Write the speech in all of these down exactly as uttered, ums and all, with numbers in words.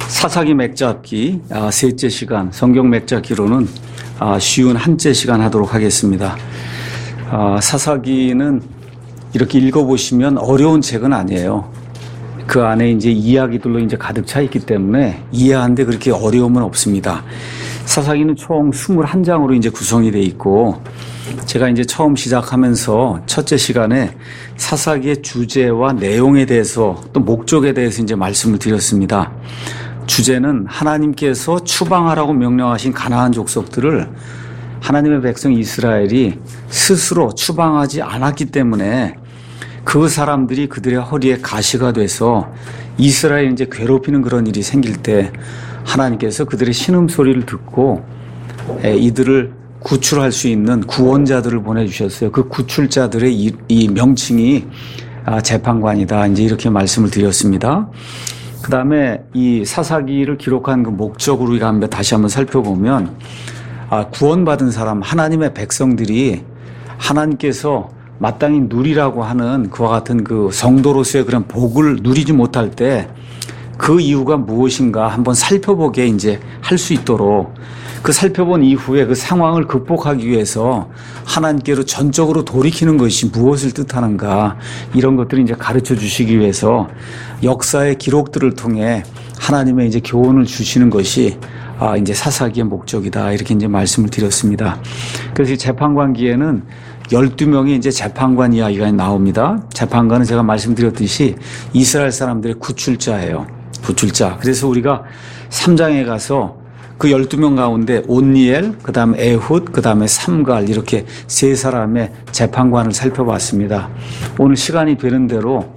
사사기 맥잡기 아, 셋째 시간, 성경 맥잡기로는 아, 쉬운 한째 시간 하도록 하겠습니다. 아, 사사기는 이렇게 읽어보시면 어려운 책은 아니에요. 그 안에 이제 이야기들로 이제 가득 차 있기 때문에 이해하는데 그렇게 어려움은 없습니다. 사사기는 총 이십일 장으로 이제 구성이 돼 있고, 제가 이제 처음 시작하면서 첫째 시간에 사사기의 주제와 내용에 대해서 또 목적에 대해서 이제 말씀을 드렸습니다. 주제는 하나님께서 추방하라고 명령하신 가나안 족속들을 하나님의 백성 이스라엘이 스스로 추방하지 않았기 때문에 그 사람들이 그들의 허리에 가시가 돼서 이스라엘 이제 괴롭히는 그런 일이 생길 때 하나님께서 그들의 신음소리를 듣고 이들을 구출할 수 있는 구원자들을 보내주셨어요. 그 구출자들의 이, 이 명칭이 재판관이다. 이제 이렇게 말씀을 드렸습니다. 그 다음에 이 사사기를 기록한 그 목적으로 우리가 한번 다시 한번 살펴보면, 아, 구원받은 사람, 하나님의 백성들이 하나님께서 마땅히 누리라고 하는 그와 같은 그 성도로서의 그런 복을 누리지 못할 때 그 이유가 무엇인가 한번 살펴보게 이제 할 수 있도록, 그 살펴본 이후에 그 상황을 극복하기 위해서 하나님께로 전적으로 돌이키는 것이 무엇을 뜻하는가, 이런 것들을 이제 가르쳐 주시기 위해서 역사의 기록들을 통해 하나님의 이제 교훈을 주시는 것이 아, 이제 사사기의 목적이다. 이렇게 이제 말씀을 드렸습니다. 그래서 이 재판관기에는 열두 명의 이제 재판관 이야기가 나옵니다. 재판관은 제가 말씀드렸듯이 이스라엘 사람들의 구출자예요. 구출자. 그래서 우리가 삼 장에 가서 그 열두 명 가운데 온니엘, 그 다음에 에훗, 그 다음에 삼갈, 이렇게 세 사람의 재판관을 살펴봤습니다. 오늘 시간이 되는 대로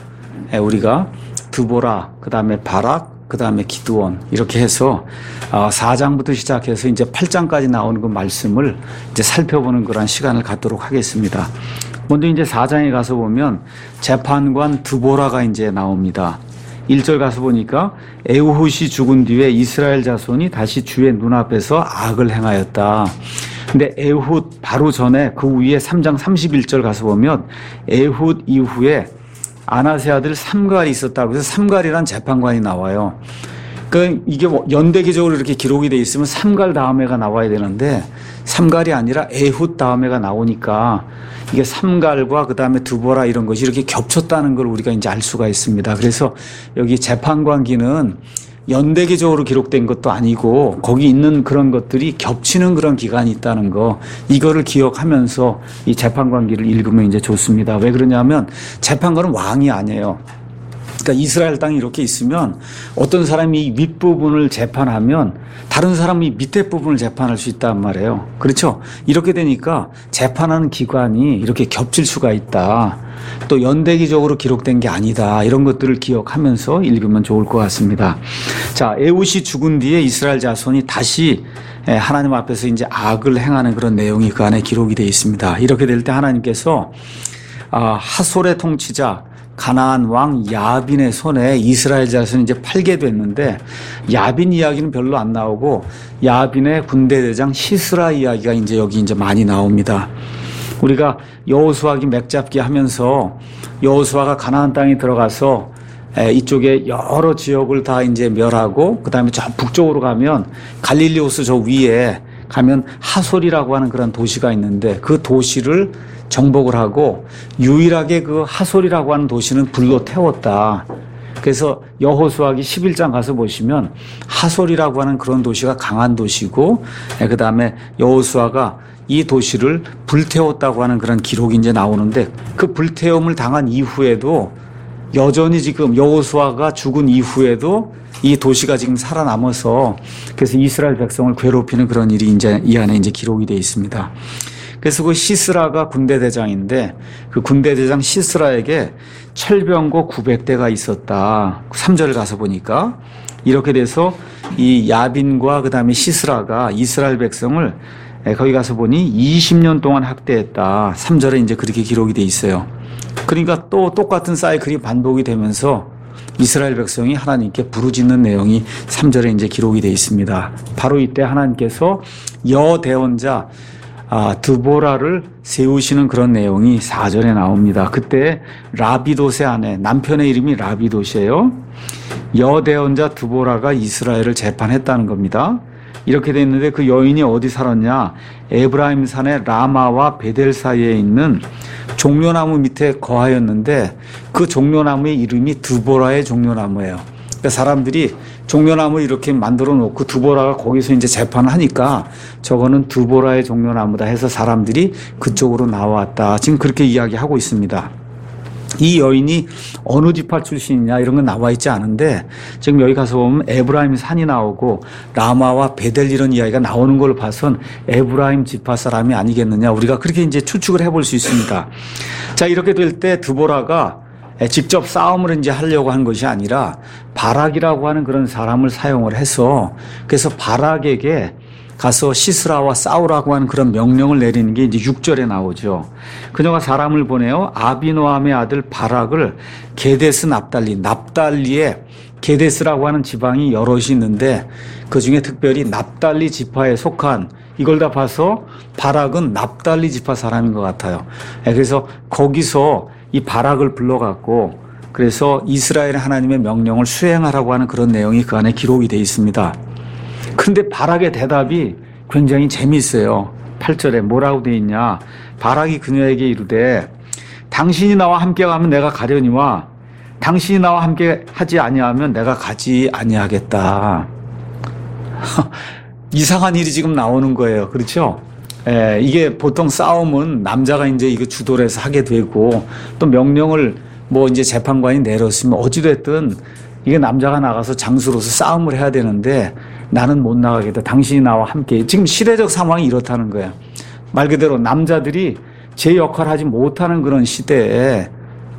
우리가 드보라, 그 다음에 바락, 그 다음에 기드온, 이렇게 해서 사 장부터 시작해서 이제 팔 장까지 나오는 그 말씀을 이제 살펴보는 그런 시간을 갖도록 하겠습니다. 먼저 이제 사 장에 가서 보면 재판관 드보라가 이제 나옵니다. 일 절 가서 보니까 에훗이 죽은 뒤에 이스라엘 자손이 다시 주의 눈앞에서 악을 행하였다. 근데 에훗 바로 전에 그 위에 삼 장 삼십일 절 가서 보면 에훗 이후에 아나세 아들 삼갈이 있었다고 해서 삼갈이란 재판관이 나와요. 그러니까 이게 뭐 연대기적으로 이렇게 기록이 돼 있으면 삼갈 다음에가 나와야 되는데 삼갈이 아니라 에훗 다음에가 나오니까 이게 삼갈과 그 다음에 드보라 이런 것이 이렇게 겹쳤다는 걸 우리가 이제 알 수가 있습니다. 그래서 여기 재판관기는 연대기적으로 기록된 것도 아니고 거기 있는 그런 것들이 겹치는 그런 기간이 있다는 거, 이거를 기억하면서 이 재판관기를 읽으면 이제 좋습니다. 왜 그러냐면 재판관은 왕이 아니에요. 그러니까 이스라엘 땅이 이렇게 있으면 어떤 사람이 윗부분을 재판하면 다른 사람이 밑에 부분을 재판할 수 있단 말이에요. 그렇죠? 이렇게 되니까 재판하는 기관이 이렇게 겹칠 수가 있다. 또 연대기적으로 기록된 게 아니다. 이런 것들을 기억하면서 읽으면 좋을 것 같습니다. 자, 에훗이 죽은 뒤에 이스라엘 자손이 다시 하나님 앞에서 이제 악을 행하는 그런 내용이 그 안에 기록이 되어 있습니다. 이렇게 될 때 하나님께서 하솔의 통치자 가나안 왕 야빈의 손에 이스라엘 자손이 이제 팔게 됐는데, 야빈 이야기는 별로 안 나오고 야빈의 군대 대장 시스라 이야기가 이제 여기 이제 많이 나옵니다. 우리가 여호수아기 맥잡기 하면서 여호수아가 가나안 땅에 들어가서 이쪽에 여러 지역을 다 이제 멸하고, 그 다음에 저 북쪽으로 가면 갈릴리 호수 저 위에 가면 하솔이라고 하는 그런 도시가 있는데 그 도시를 정복을 하고 유일하게 그 하솔이라고 하는 도시는 불로 태웠다. 그래서 여호수아기 십일 장 가서 보시면 하솔이라고 하는 그런 도시가 강한 도시고, 그 다음에 여호수아가 이 도시를 불태웠다고 하는 그런 기록이 이제 나오는데, 그 불태움을 당한 이후에도 여전히 지금 여호수아가 죽은 이후에도 이 도시가 지금 살아남아서 그래서 이스라엘 백성을 괴롭히는 그런 일이 이제 이 안에 이제 기록이 되어 있습니다. 그래서 그 시스라가 군대 대장인데 그 군대 대장 시스라에게 철병거 구백 대가 있었다. 삼 절 가서 보니까 이렇게 돼서 이 야빈과 그 다음에 시스라가 이스라엘 백성을 거기 가서 보니 이십 년 동안 학대했다. 삼 절에 이제 그렇게 기록이 돼 있어요. 그러니까 또 똑같은 사이클이 반복이 되면서 이스라엘 백성이 하나님께 부르짖는 내용이 삼 절에 이제 기록이 돼 있습니다. 바로 이때 하나님께서 여대원자 아, 드보라를 세우시는 그런 내용이 사 절에 나옵니다. 그때 라비돗의 아내, 남편의 이름이 라비돗이에요. 여대언자 드보라가 이스라엘을 재판했다는 겁니다. 이렇게 돼 있는데 그 여인이 어디 살았냐? 에브라임 산의 라마와 베델 사이에 있는 종려나무 밑에 거하였는데 그 종려나무의 이름이 드보라의 종려나무예요. 그러니까 사람들이 종려나무 이렇게 만들어 놓고 드보라가 거기서 이제 재판을 하니까 저거는 드보라의 종려나무다 해서 사람들이 그쪽으로 나왔다. 지금 그렇게 이야기하고 있습니다. 이 여인이 어느 지파 출신이냐 이런 건 나와 있지 않은데 지금 여기 가서 보면 에브라임 산이 나오고 라마와 베델 이런 이야기가 나오는 걸 봐선 에브라임 지파 사람이 아니겠느냐 우리가 그렇게 이제 추측을 해볼 수 있습니다. 자, 이렇게 될 때 드보라가 직접 싸움을 이제 하려고 한 것이 아니라 바락이라고 하는 그런 사람을 사용을 해서 그래서 바락에게 가서 시스라와 싸우라고 하는 그런 명령을 내리는 게 이제 육 절에 나오죠. 그녀가 사람을 보내어 아비노함의 아들 바락을 게데스 납달리, 납달리에 게데스라고 하는 지방이 여럿이 있는데 그중에 특별히 납달리 지파에 속한 이걸 다 봐서 바락은 납달리 지파 사람인 것 같아요. 그래서 거기서 이 바락을 불러갖고 그래서 이스라엘 하나님의 명령을 수행하라고 하는 그런 내용이 그 안에 기록이 되어 있습니다. 그런데 바락의 대답이 굉장히 재미있어요. 팔 절에 뭐라고 되어 있냐. 바락이 그녀에게 이르되 당신이 나와 함께 가면 내가 가려니와 당신이 나와 함께 하지 아니하면 내가 가지 아니하겠다. 이상한 일이 지금 나오는 거예요. 그렇죠? 예, 이게 보통 싸움은 남자가 이제 이거 주도를 해서 하게 되고 또 명령을 뭐 이제 재판관이 내렸으면 어찌됐든 이게 남자가 나가서 장수로서 싸움을 해야 되는데 나는 못 나가겠다. 당신이 나와 함께. 지금 시대적 상황이 이렇다는 거야. 말 그대로 남자들이 제 역할을 하지 못하는 그런 시대에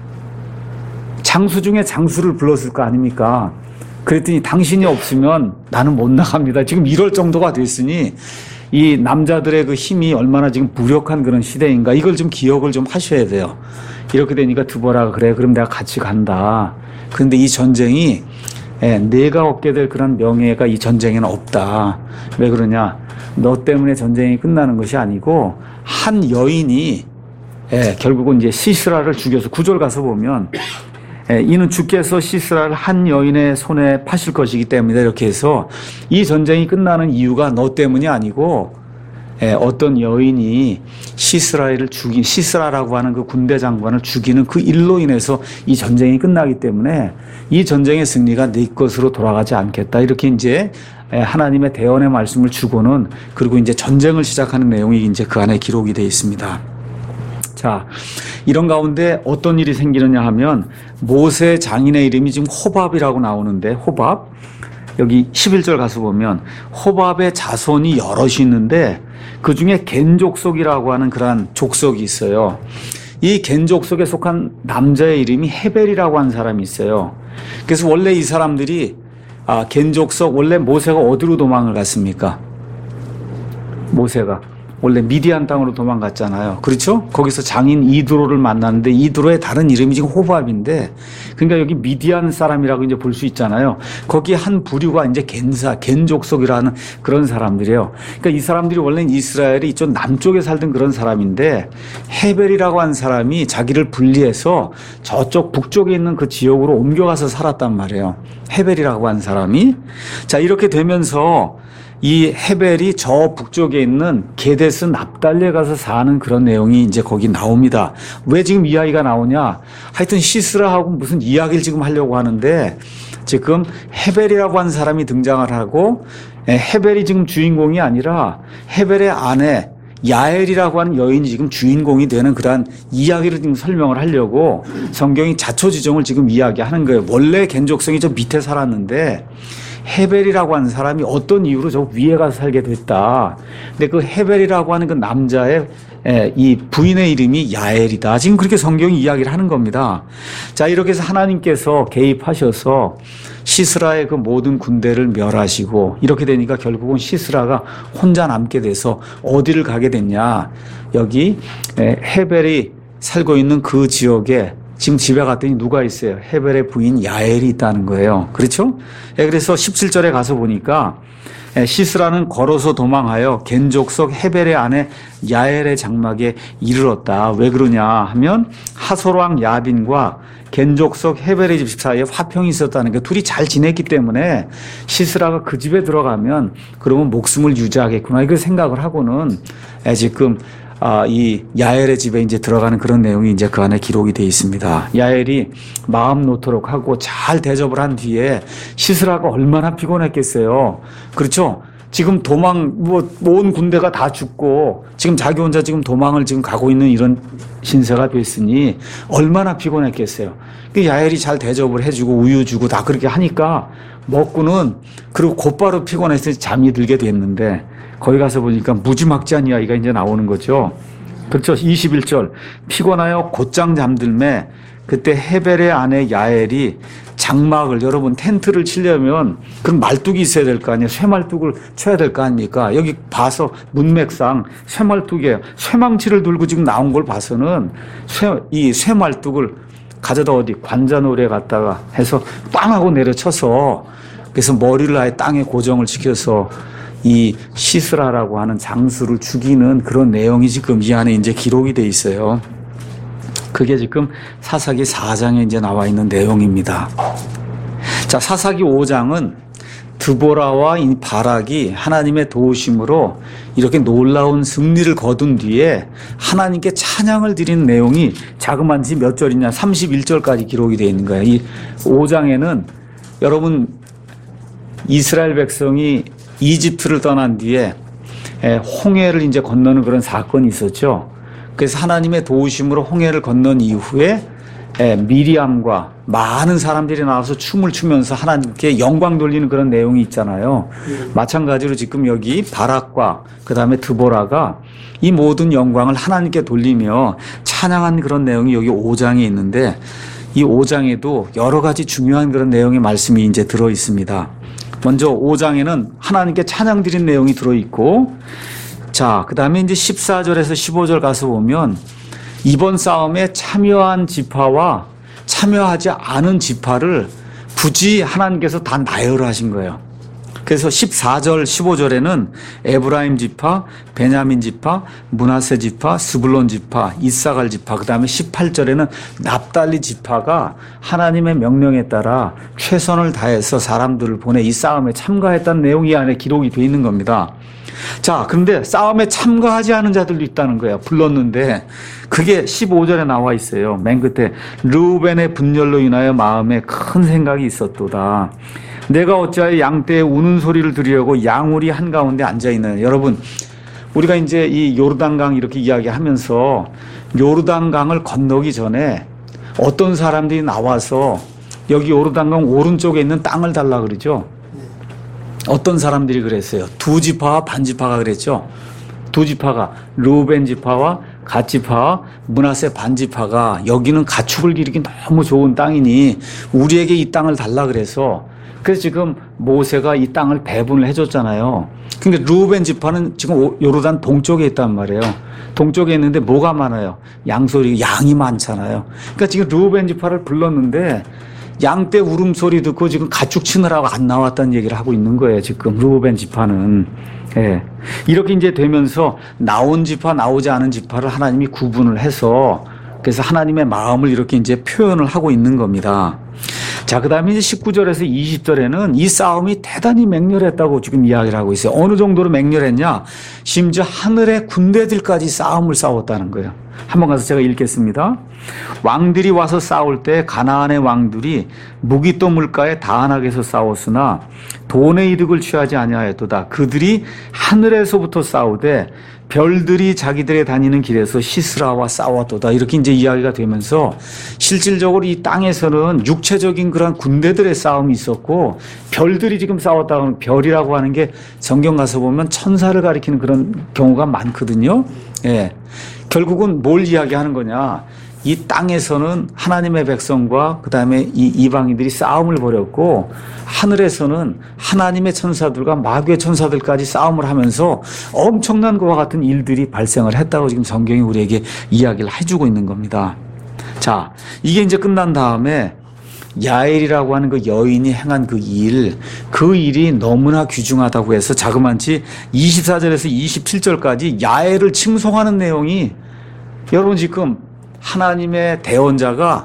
장수 중에 장수를 불렀을 거 아닙니까? 그랬더니 당신이 없으면 나는 못 나갑니다. 지금 이럴 정도가 됐으니 이 남자들의 그 힘이 얼마나 지금 무력한 그런 시대인가 이걸 좀 기억을 좀 하셔야 돼요. 이렇게 되니까 드보라가 그래 그럼 내가 같이 간다. 그런데 이 전쟁이 예, 내가 얻게 될 그런 명예가 이 전쟁에는 없다. 왜 그러냐? 너 때문에 전쟁이 끝나는 것이 아니고 한 여인이 예, 결국은 이제 시스라를 죽여서 구절 가서 보면 예, 이는 주께서 시스라를 한 여인의 손에 파실 것이기 때문에 이렇게 해서 이 전쟁이 끝나는 이유가 너 때문이 아니고 예, 어떤 여인이 시스라를 죽인 시스라라고 하는 그 군대 장관을 죽이는 그 일로 인해서 이 전쟁이 끝나기 때문에 이 전쟁의 승리가 네 것으로 돌아가지 않겠다. 이렇게 이제 하나님의 대언의 말씀을 주고는 그리고 이제 전쟁을 시작하는 내용이 이제 그 안에 기록이 되어 있습니다. 자, 이런 가운데 어떤 일이 생기느냐 하면 모세 장인의 이름이 지금 호밥이라고 나오는데 호밥 여기 십일 절 가서 보면 호밥의 자손이 여럿이 있는데 그중에 겐 족속이라고 하는 그러한 족속이 있어요. 이 겐 족속에 속한 남자의 이름이 헤벨이라고 하는 사람이 있어요. 그래서 원래 이 사람들이 아, 겐 족속 원래 모세가 어디로 도망을 갔습니까? 모세가 원래 미디안 땅으로 도망갔잖아요. 그렇죠? 거기서 장인 이드로를 만났는데 이드로의 다른 이름이 지금 호밥인데 그러니까 여기 미디안 사람이라고 이제 볼 수 있잖아요. 거기 한 부류가 이제 겐사, 겐족속이라는 그런 사람들이에요. 그러니까 이 사람들이 원래 이스라엘이 이쪽 남쪽에 살던 그런 사람인데 헤벨이라고 한 사람이 자기를 분리해서 저쪽 북쪽에 있는 그 지역으로 옮겨가서 살았단 말이에요. 헤벨이라고 한 사람이. 자, 이렇게 되면서 이 헤벨이 저 북쪽에 있는 게데스 납달리에 가서 사는 그런 내용이 이제 거기 나옵니다. 왜 지금 이야기가 나오냐? 하여튼 시스라하고 무슨 이야기를 지금 하려고 하는데 지금 헤벨이라고 하는 사람이 등장을 하고 헤벨이 지금 주인공이 아니라 헤벨의 아내 야엘이라고 하는 여인이 지금 주인공이 되는 그러한 이야기를 지금 설명을 하려고 성경이 자초지종을 지금 이야기하는 거예요. 원래 겐족성이 저 밑에 살았는데 헤벨이라고 하는 사람이 어떤 이유로 저 위에 가서 살게 됐다. 근데 그 헤벨이라고 하는 그 남자의 이 부인의 이름이 야엘이다. 지금 그렇게 성경이 이야기를 하는 겁니다. 자, 이렇게 해서 하나님께서 개입하셔서 시스라의 그 모든 군대를 멸하시고 이렇게 되니까 결국은 시스라가 혼자 남게 돼서 어디를 가게 됐냐. 여기 헤벨이 살고 있는 그 지역에 지금 집에 갔더니 누가 있어요? 헤벨의 부인 야엘이 있다는 거예요. 그렇죠? 그래서 십칠 절에 가서 보니까 시스라는 걸어서 도망하여 겐족속 헤벨의 아내 야엘의 장막에 이르렀다. 왜 그러냐 하면 하솔왕 야빈과 겐족속 헤벨의 집 사이에 화평이 있었다는 게 둘이 잘 지냈기 때문에 시스라가 그 집에 들어가면 그러면 목숨을 유지하겠구나 이걸 생각을 하고는 지금 아, 이 야엘의 집에 이제 들어가는 그런 내용이 이제 그 안에 기록이 되어 있습니다. 야엘이 마음 놓도록 하고 잘 대접을 한 뒤에 시스라가 얼마나 피곤했겠어요. 그렇죠? 지금 도망, 뭐, 온 군대가 다 죽고 지금 자기 혼자 지금 도망을 지금 가고 있는 이런 신세가 됐으니 얼마나 피곤했겠어요. 그 야엘이 잘 대접을 해주고 우유 주고 다 그렇게 하니까 먹고는 그리고 곧바로 피곤해서 잠이 들게 됐는데 거기 가서 보니까 무지막지한 이야기가 이제 나오는 거죠. 그렇죠. 이십일 절. 피곤하여 곧장 잠들매 그때 헤벨의 아내 야엘이 장막을 여러분 텐트를 치려면 그럼 말뚝이 있어야 될 거 아니에요. 쇠말뚝을 쳐야 될 거 아닙니까? 여기 봐서 문맥상 쇠말뚝이에요. 쇠망치를 들고 지금 나온 걸 봐서는 쇠, 이 쇠말뚝을 가져다 어디 관자놀이에 갔다가 해서 빵 하고 내려쳐서 그래서 머리를 아예 땅에 고정을 시켜서 이 시스라라고 하는 장수를 죽이는 그런 내용이 지금 이 안에 이제 기록이 돼 있어요. 그게 지금 사사기 사 장에 이제 나와 있는 내용입니다. 자, 사사기 오 장은 드보라와 이 바락이 하나님의 도우심으로 이렇게 놀라운 승리를 거둔 뒤에 하나님께 찬양을 드리는 내용이 자그마치 몇 절이냐 삼십일 절까지 기록이 되어 있는 거예요. 이 오 장에는 여러분 이스라엘 백성이 이집트를 떠난 뒤에 홍해를 이제 건너는 그런 사건이 있었죠. 그래서 하나님의 도우심으로 홍해를 건넌 이후에 미리암과 많은 사람들이 나와서 춤을 추면서 하나님께 영광 돌리는 그런 내용이 있잖아요. 음. 마찬가지로 지금 여기 바락과 그 다음에 드보라가 이 모든 영광을 하나님께 돌리며 찬양한 그런 내용이 여기 오 장에 있는데 이 오 장에도 여러 가지 중요한 그런 내용의 말씀이 이제 들어 있습니다. 먼저 오 장에는 하나님께 찬양 드린 내용이 들어있고, 자, 그 다음에 이제 십사 절에서 십오 절 가서 보면 이번 싸움에 참여한 지파와 참여하지 않은 지파를 굳이 하나님께서 다 나열하신 거예요. 그래서 십사 절, 십오 절에는 에브라임 지파, 베냐민 지파, 므낫세 지파, 스불론 지파, 이사갈 지파, 그 다음에 십팔 절에는 납달리 지파가 하나님의 명령에 따라 최선을 다해서 사람들을 보내 이 싸움에 참가했다는 내용이 안에 기록이 되어 있는 겁니다. 자, 그런데 싸움에 참가하지 않은 자들도 있다는 거예요. 불렀는데 그게 십오 절에 나와 있어요. 맨 끝에 르우벤의 분열로 인하여 마음에 큰 생각이 있었도다. 내가 어찌하여 양떼의 우는 소리를 들으려고 양우리 한가운데 앉아있느냐. 여러분, 우리가 이제 이 요르단강 이렇게 이야기하면서 요르단강을 건너기 전에 어떤 사람들이 나와서 여기 요르단강 오른쪽에 있는 땅을 달라 그러죠. 어떤 사람들이 그랬어요. 두 지파와 반 지파가 그랬죠. 두 지파가 르우벤 지파와 갓 지파와 므낫세 반 지파가 여기는 가축을 기르기 너무 좋은 땅이니 우리에게 이 땅을 달라 그래서 그래서 지금 모세가 이 땅을 배분을 해줬잖아요. 근데 르우벤 지파는 지금 요르단 동쪽에 있단 말이에요. 동쪽에 있는데 뭐가 많아요? 양소리, 양이 많잖아요. 그러니까 지금 르우벤 지파를 불렀는데 양떼 울음소리 듣고 지금 가축 치느라고 안 나왔다는 얘기를 하고 있는 거예요. 지금 르우벤 지파는. 예. 이렇게 이제 되면서 나온 지파, 나오지 않은 지파를 하나님이 구분을 해서 그래서 하나님의 마음을 이렇게 이제 표현을 하고 있는 겁니다. 자, 그 다음에 이제 십구 절에서 이십 절에는 이 싸움이 대단히 맹렬했다고 지금 이야기를 하고 있어요. 어느 정도로 맹렬했냐? 심지어 하늘의 군대들까지 싸움을 싸웠다는 거예요. 한번 가서 제가 읽겠습니다. 왕들이 와서 싸울 때 가나안의 왕들이 무기또 물가에 다한하게서 싸웠으나 돈의 이득을 취하지 아니하였도다. 그들이 하늘에서부터 싸우되 별들이 자기들의 다니는 길에서 시스라와 싸웠도다. 이렇게 이제 이야기가 되면서 실질적으로 이 땅에서는 육체적인 그런 군대들의 싸움이 있었고 별들이 지금 싸웠다고 하면 별이라고 하는 게 성경 가서 보면 천사를 가리키는 그런 경우가 많거든요. 예. 결국은 뭘 이야기하는 거냐. 이 땅에서는 하나님의 백성과 그 다음에 이 이방인들이 싸움을 벌였고 하늘에서는 하나님의 천사들과 마귀의 천사들까지 싸움을 하면서 엄청난 것과 같은 일들이 발생을 했다고 지금 성경이 우리에게 이야기를 해주고 있는 겁니다. 자, 이게 이제 끝난 다음에 야엘이라고 하는 그 여인이 행한 그 일, 그 일이 너무나 귀중하다고 해서 자그마치 이십사 절에서 이십칠 절까지 야엘을 칭송하는 내용이 여러분 지금 하나님의 대언자가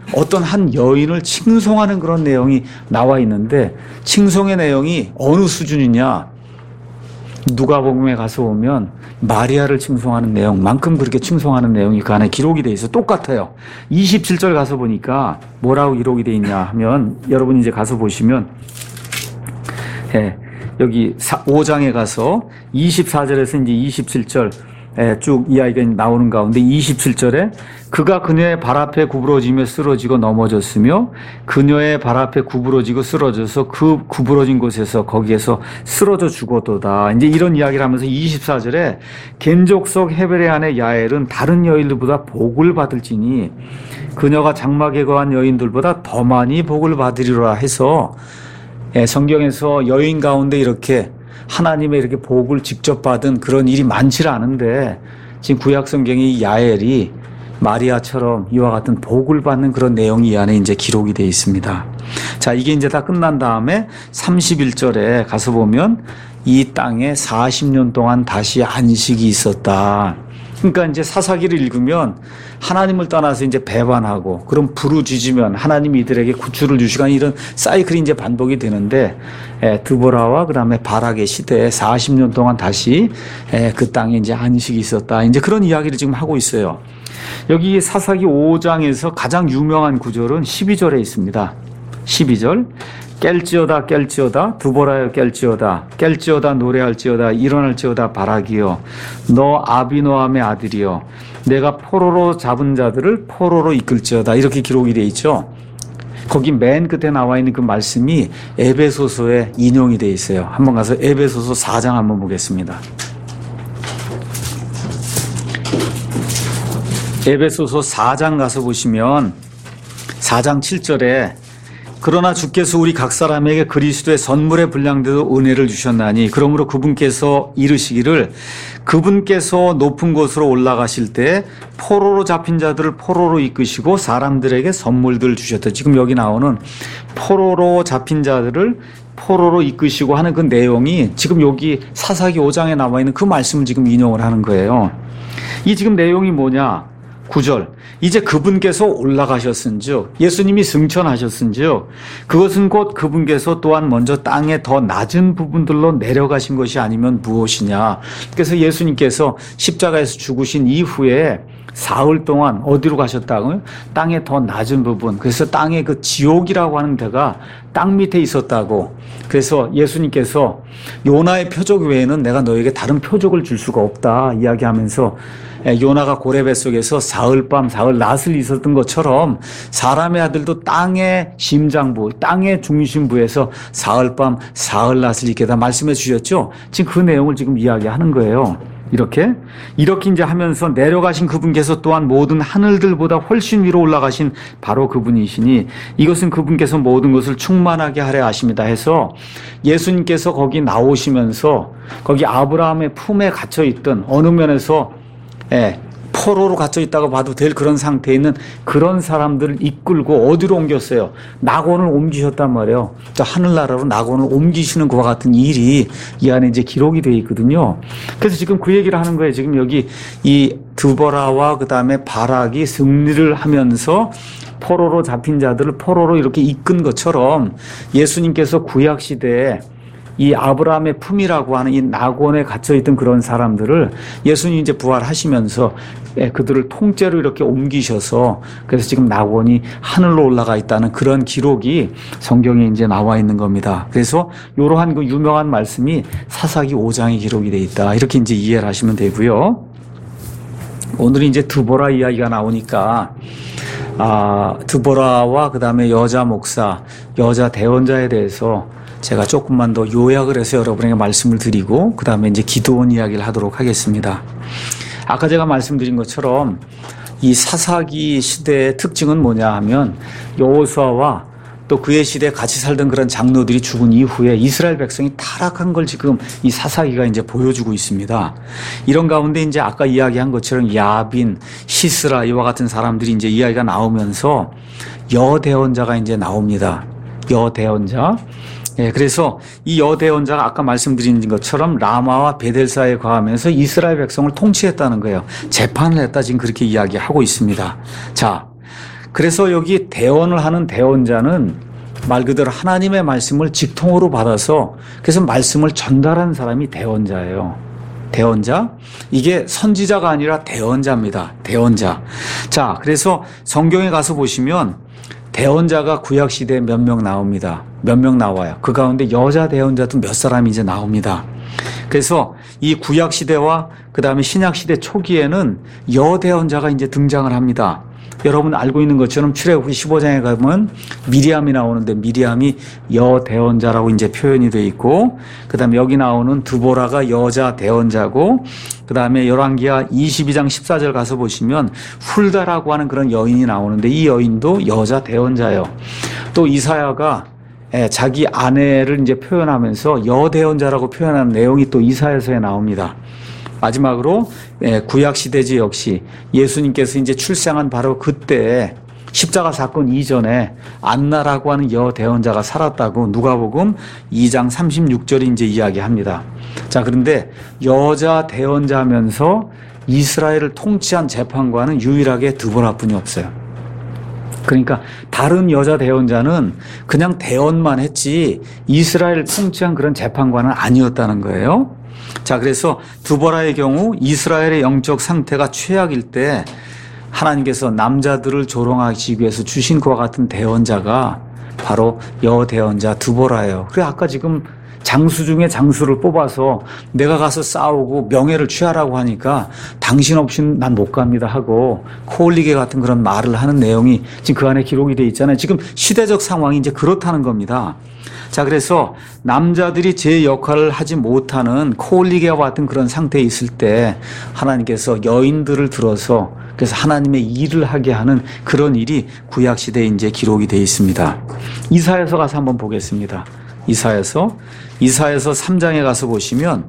어떤 한 여인을 칭송하는 그런 내용이 나와 있는데 칭송의 내용이 어느 수준이냐? 누가복음에 가서 보면 마리아를 칭송하는 내용만큼 그렇게 칭송하는 내용이 그 안에 기록이 돼 있어. 똑같아요. 이십칠 절 가서 보니까 뭐라고 기록이 돼 있냐 하면 여러분 이제 가서 보시면 예, 여기 오 장에 가서 이십사 절에서 이제 이십칠 절 예, 쭉 이야기가 나오는 가운데 이십칠 절에 그가 그녀의 발 앞에 구부러지며 쓰러지고 넘어졌으며 그녀의 발 앞에 구부러지고 쓰러져서 그 구부러진 곳에서 거기에서 쓰러져 죽었도다. 이제 이런 이야기를 하면서 이십사 절에 겐족속 헤벨의 아내 야엘은 다른 여인들보다 복을 받을지니 그녀가 장막에 거한 여인들보다 더 많이 복을 받으리라 해서 예, 성경에서 여인 가운데 이렇게 하나님의 이렇게 복을 직접 받은 그런 일이 많지 않은데 지금 구약 성경의 야엘이 마리아처럼 이와 같은 복을 받는 그런 내용이 이 안에 이제 기록이 되어 있습니다. 자, 이게 이제 다 끝난 다음에 삼십일 절에 가서 보면 이 땅에 사십 년 동안 다시 안식이 있었다. 그러니까 이제 사사기를 읽으면 하나님을 떠나서 이제 배반하고 그럼 부르짖으면 하나님이 이들에게 구출을 주시고 이런 사이클이 이제 반복이 되는데 에, 드보라와 그다음에 바락의 시대에 사십 년 동안 다시 에, 그 땅에 이제 안식이 있었다. 이제 그런 이야기를 지금 하고 있어요. 여기 사사기 오 장에서 가장 유명한 구절은 십이 절에 있습니다. 십이 절. 깰지어다 깰지어다 드보라여 깰지어다 깰지어다 노래할지어다 일어날지어다 바락이여 너 아비노함의 아들이여 내가 포로로 잡은 자들을 포로로 이끌지어다. 이렇게 기록이 되어 있죠. 거기 맨 끝에 나와 있는 그 말씀이 에베소서에 인용이 되어 있어요. 한번 가서 에베소서 사 장 한번 보겠습니다. 에베소서 사 장 가서 보시면 사 장 칠 절에 그러나 주께서 우리 각 사람에게 그리스도의 선물의 분량대로 은혜를 주셨나니 그러므로 그분께서 이르시기를 그분께서 높은 곳으로 올라가실 때 포로로 잡힌 자들을 포로로 이끄시고 사람들에게 선물들 주셨다. 지금 여기 나오는 포로로 잡힌 자들을 포로로 이끄시고 하는 그 내용이 지금 여기 사사기 오 장에 나와 있는 그 말씀을 지금 인용을 하는 거예요. 이 지금 내용이 뭐냐? 구 절. 이제 그분께서 올라가셨은즉 예수님이 승천하셨은즉 그것은 곧 그분께서 또한 먼저 땅의 더 낮은 부분들로 내려가신 것이 아니면 무엇이냐. 그래서 예수님께서 십자가에서 죽으신 이후에 사흘 동안 어디로 가셨다고요? 땅의 더 낮은 부분. 그래서 땅의 그 지옥이라고 하는 데가 땅 밑에 있었다고. 그래서 예수님께서 요나의 표적 외에는 내가 너에게 다른 표적을 줄 수가 없다 이야기하면서 요나가 고래 뱃속에서 사흘 밤 사흘 낮을 있었던 것처럼 사람의 아들도 땅의 심장부, 땅의 중심부에서 사흘 밤 사흘 낮을 있게 다 말씀해 주셨죠. 지금 그 내용을 지금 이야기하는 거예요. 이렇게 이렇게 이제 하면서 내려가신 그분께서 또한 모든 하늘들보다 훨씬 위로 올라가신 바로 그분이시니 이것은 그분께서 모든 것을 충만하게 하려 하십니다 해서 예수님께서 거기 나오시면서 거기 아브라함의 품에 갇혀 있던 어느 면에서 예, 포로로 갇혀 있다고 봐도 될 그런 상태에 있는 그런 사람들을 이끌고 어디로 옮겼어요? 낙원을 옮기셨단 말이에요. 저 하늘나라로 낙원을 옮기시는 것과 같은 일이 이 안에 이제 기록이 되어 있거든요. 그래서 지금 그 얘기를 하는 거예요. 지금 여기 이 드보라와 그 다음에 바락이 승리를 하면서 포로로 잡힌 자들을 포로로 이렇게 이끈 것처럼 예수님께서 구약 시대에 이 아브라함의 품이라고 하는 이 낙원에 갇혀있던 그런 사람들을 예수님이 이제 부활하시면서 그들을 통째로 이렇게 옮기셔서 그래서 지금 낙원이 하늘로 올라가 있다는 그런 기록이 성경에 이제 나와 있는 겁니다. 그래서 이러한 그 유명한 말씀이 사사기 오 장에 기록이 돼 있다. 이렇게 이제 이해를 하시면 되고요. 오늘은 이제 드보라 이야기가 나오니까 아, 드보라와 그 다음에 여자 목사, 여자 대원자에 대해서 제가 조금만 더 요약을 해서 여러분에게 말씀을 드리고 그 다음에 이제 기도원 이야기를 하도록 하겠습니다. 아까 제가 말씀드린 것처럼 이 사사기 시대의 특징은 뭐냐 하면 여호수아와 또 그의 시대에 같이 살던 그런 장로들이 죽은 이후에 이스라엘 백성이 타락한 걸 지금 이 사사기가 이제 보여주고 있습니다. 이런 가운데 이제 아까 이야기한 것처럼 야빈, 시스라 이와 같은 사람들이 이제 이야기가 나오면서 여대원자가 이제 나옵니다. 여대원자. 예, 그래서 이 여대원자가 아까 말씀드린 것처럼 라마와 베델사에 거하면서 이스라엘 백성을 통치했다는 거예요. 재판을 했다 지금 그렇게 이야기하고 있습니다. 자, 그래서 여기 대언을 하는 대언자는 말 그대로 하나님의 말씀을 직통으로 받아서 그래서 말씀을 전달한 사람이 대언자예요. 대언자. 이게 선지자가 아니라 대언자입니다. 대언자. 자, 그래서 성경에 가서 보시면 대언자가 구약 시대에 몇 명 나옵니다. 몇 명 나와요. 그 가운데 여자 대언자도 몇 사람이 이제 나옵니다. 그래서 이 구약 시대와 그 다음에 신약 시대 초기에는 여대언자가 이제 등장을 합니다. 여러분 알고 있는 것처럼 출애굽기 십오 장에 가면 미리암이 나오는데 미리암이 여대언자라고 이제 표현이 되어 있고, 그 다음에 여기 나오는 드보라가 여자 대언자고, 그 다음에 열왕기하 이십이 장 십사 절 가서 보시면 훌다라고 하는 그런 여인이 나오는데 이 여인도 여자 대언자예요. 또 이사야가 자기 아내를 이제 표현하면서 여대언자라고 표현하는 내용이 또 이사야서에 나옵니다. 마지막으로 구약 시대지 역시 예수님께서 이제 출생한 바로 그때 십자가 사건 이전에 안나라고 하는 여대언자가 살았다고 누가복음 이 장 삼십육 절이 이제 이야기합니다. 자, 그런데 여자 대언자면서 이스라엘을 통치한 재판관은 유일하게 드보라뿐이 없어요. 그러니까 다른 여자 대언자는 그냥 대언만 했지 이스라엘을 통치한 그런 재판관은 아니었다는 거예요. 자, 그래서 드보라의 경우 이스라엘의 영적 상태가 최악일 때 하나님께서 남자들을 조롱하시기 위해서 주신 그와 같은 대언자가 바로 여대언자 드보라예요. 그래 아까 지금 장수 중에 장수를 뽑아서 내가 가서 싸우고 명예를 취하라고 하니까 당신 없이는 난 못 갑니다 하고 코 올리게 같은 그런 말을 하는 내용이 지금 그 안에 기록이 돼 있잖아요. 지금 시대적 상황이 이제 그렇다는 겁니다. 자, 그래서 남자들이 제 역할을 하지 못하는 코 올리게와 같은 그런 상태에 있을 때 하나님께서 여인들을 들어서 그래서 하나님의 일을 하게 하는 그런 일이 구약 시대에 이제 기록이 되어 있습니다. 이사야서 가서 한번 보겠습니다. 이사야서 이사야서 삼 장에 가서 보시면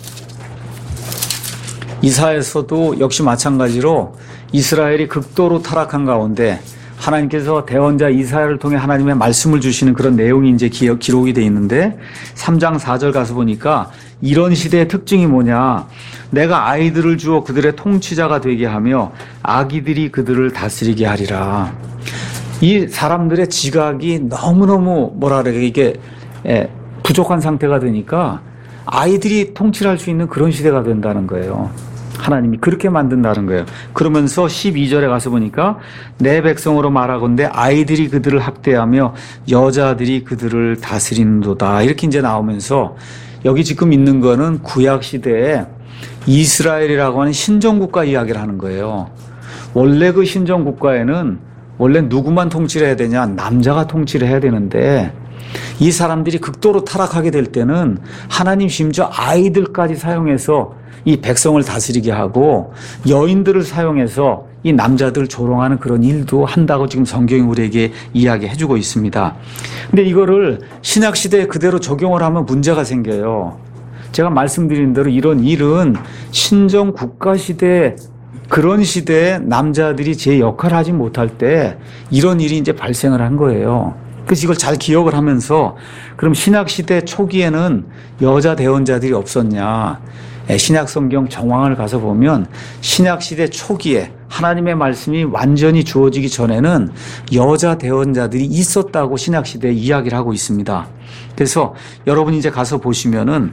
이사야서도 역시 마찬가지로 이스라엘이 극도로 타락한 가운데 하나님께서 대언자 이사야를 통해 하나님의 말씀을 주시는 그런 내용이 이제 기록이 되어 있는데 삼 장 사 절 가서 보니까 이런 시대의 특징이 뭐냐. 내가 아이들을 주어 그들의 통치자가 되게 하며 아기들이 그들을 다스리게 하리라. 이 사람들의 지각이 너무너무 뭐라 그래 이게 예, 부족한 상태가 되니까 아이들이 통치를 할 수 있는 그런 시대가 된다는 거예요. 하나님이 그렇게 만든다는 거예요. 그러면서 십이 절에 가서 보니까 내 백성으로 말하건대 아이들이 그들을 학대하며 여자들이 그들을 다스리는도다. 이렇게 이제 나오면서 여기 지금 있는 거는 구약 시대에 이스라엘이라고 하는 신정국가 이야기를 하는 거예요. 원래 그 신정국가에는 원래 누구만 통치를 해야 되냐? 남자가 통치를 해야 되는데 이 사람들이 극도로 타락하게 될 때는 하나님 심지어 아이들까지 사용해서 이 백성을 다스리게 하고 여인들을 사용해서 이 남자들을 조롱하는 그런 일도 한다고 지금 성경이 우리에게 이야기해주고 있습니다. 근데 이거를 신약시대에 그대로 적용을 하면 문제가 생겨요. 제가 말씀드린 대로 이런 일은 신정 국가시대 그런 시대에 남자들이 제 역할을 하지 못할 때 이런 일이 이제 발생을 한 거예요. 그래서 이걸 잘 기억을 하면서 그럼 신약시대 초기에는 여자 대언자들이 없었냐. 신약 성경 정황을 가서 보면 신약시대 초기에 하나님의 말씀이 완전히 주어지기 전에는 여자 대언자들이 있었다고 신약시대에 이야기를 하고 있습니다. 그래서 여러분 이제 가서 보시면은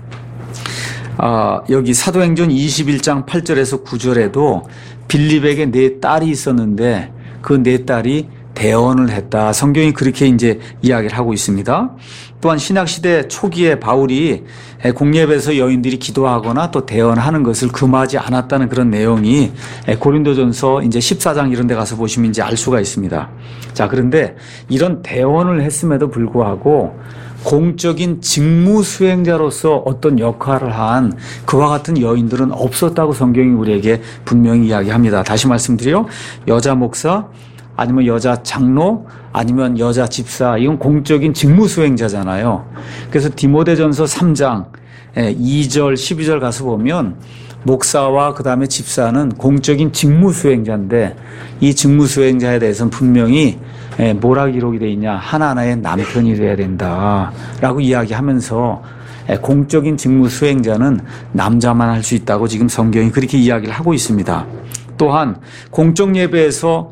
아, 여기 사도행전 이십일 장 팔 절에서 구 절에도 빌립에게 네 딸이 있었는데 그 네 딸이 대언을 했다. 성경이 그렇게 이제 이야기를 하고 있습니다. 또한 신약시대 초기에 바울이 공예배에서 여인들이 기도하거나 또 대언하는 것을 금하지 않았다는 그런 내용이 고린도전서 이제 십사 장 이런 데 가서 보시면 이제 알 수가 있습니다. 자, 그런데 이런 대언을 했음에도 불구하고 공적인 직무 수행자로서 어떤 역할을 한 그와 같은 여인들은 없었다고 성경이 우리에게 분명히 이야기합니다. 다시 말씀드려 여자 목사 아니면 여자 장로 아니면 여자 집사 이건 공적인 직무 수행자잖아요. 그래서 디모데전서 삼 장 이 절 십이 절 가서 보면 목사와 그 다음에 집사는 공적인 직무 수행자인데 이 직무 수행자에 대해서는 분명히 뭐라 기록이 되어 있냐 하나하나의 남편이 돼야 된다라고 이야기하면서 공적인 직무 수행자는 남자만 할 수 있다고 지금 성경이 그렇게 이야기를 하고 있습니다. 또한 공적 예배에서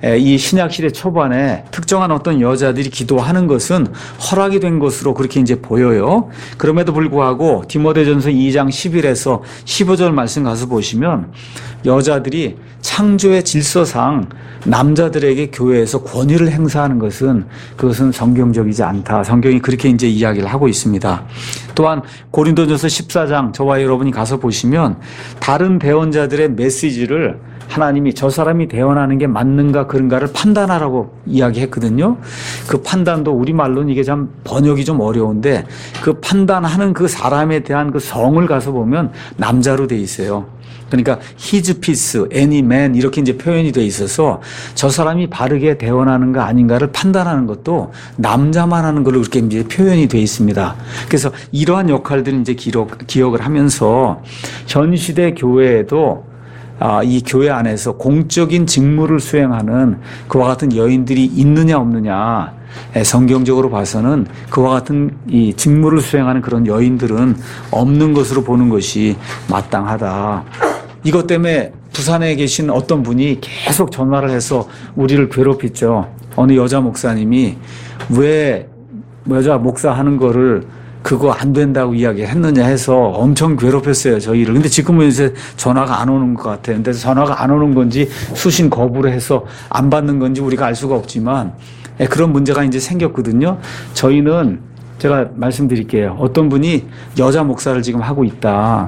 이 신약시대 초반에 특정한 어떤 여자들이 기도하는 것은 허락이 된 것으로 그렇게 이제 보여요. 그럼에도 불구하고 디모데전서 이 장 십일에서 십오 절 말씀 가서 보시면 여자들이 창조의 질서상 남자들에게 교회에서 권위를 행사하는 것은 그것은 성경적이지 않다. 성경이 그렇게 이제 이야기를 하고 있습니다. 또한 고린도전서 십사 장 저와 여러분이 가서 보시면 다른 대언자들의 메시지를 하나님이 저 사람이 대언하는 게 맞는가 그런가를 판단하라고 이야기했거든요. 그 판단도 우리말로는 이게 참 번역이 좀 어려운데 그 판단하는 그 사람에 대한 그 성을 가서 보면 남자로 돼 있어요. 그러니까 his peace, any man 이렇게 이제 표현이 돼 있어서 저 사람이 바르게 대언하는가 아닌가를 판단하는 것도 남자만 하는 걸로 그렇게 이제 표현이 돼 있습니다. 그래서 이러한 역할들을 이제 기록, 기억을 하면서 현 시대 교회에도 아, 이 교회 안에서 공적인 직무를 수행하는 그와 같은 여인들이 있느냐 없느냐, 성경적으로 봐서는 그와 같은 이 직무를 수행하는 그런 여인들은 없는 것으로 보는 것이 마땅하다. 이것 때문에 부산에 계신 어떤 분이 계속 전화를 해서 우리를 괴롭혔죠. 어느 여자 목사님이 왜 여자 목사 하는 거를 그거 안 된다고 이야기를 했느냐 해서 엄청 괴롭혔어요, 저희를. 근데 지금은 이제 전화가 안 오는 것 같아요. 근데 전화가 안 오는 건지 수신 거부를 해서 안 받는 건지 우리가 알 수가 없지만 그런 문제가 이제 생겼거든요. 저희는 제가 말씀드릴게요. 어떤 분이 여자 목사를 지금 하고 있다.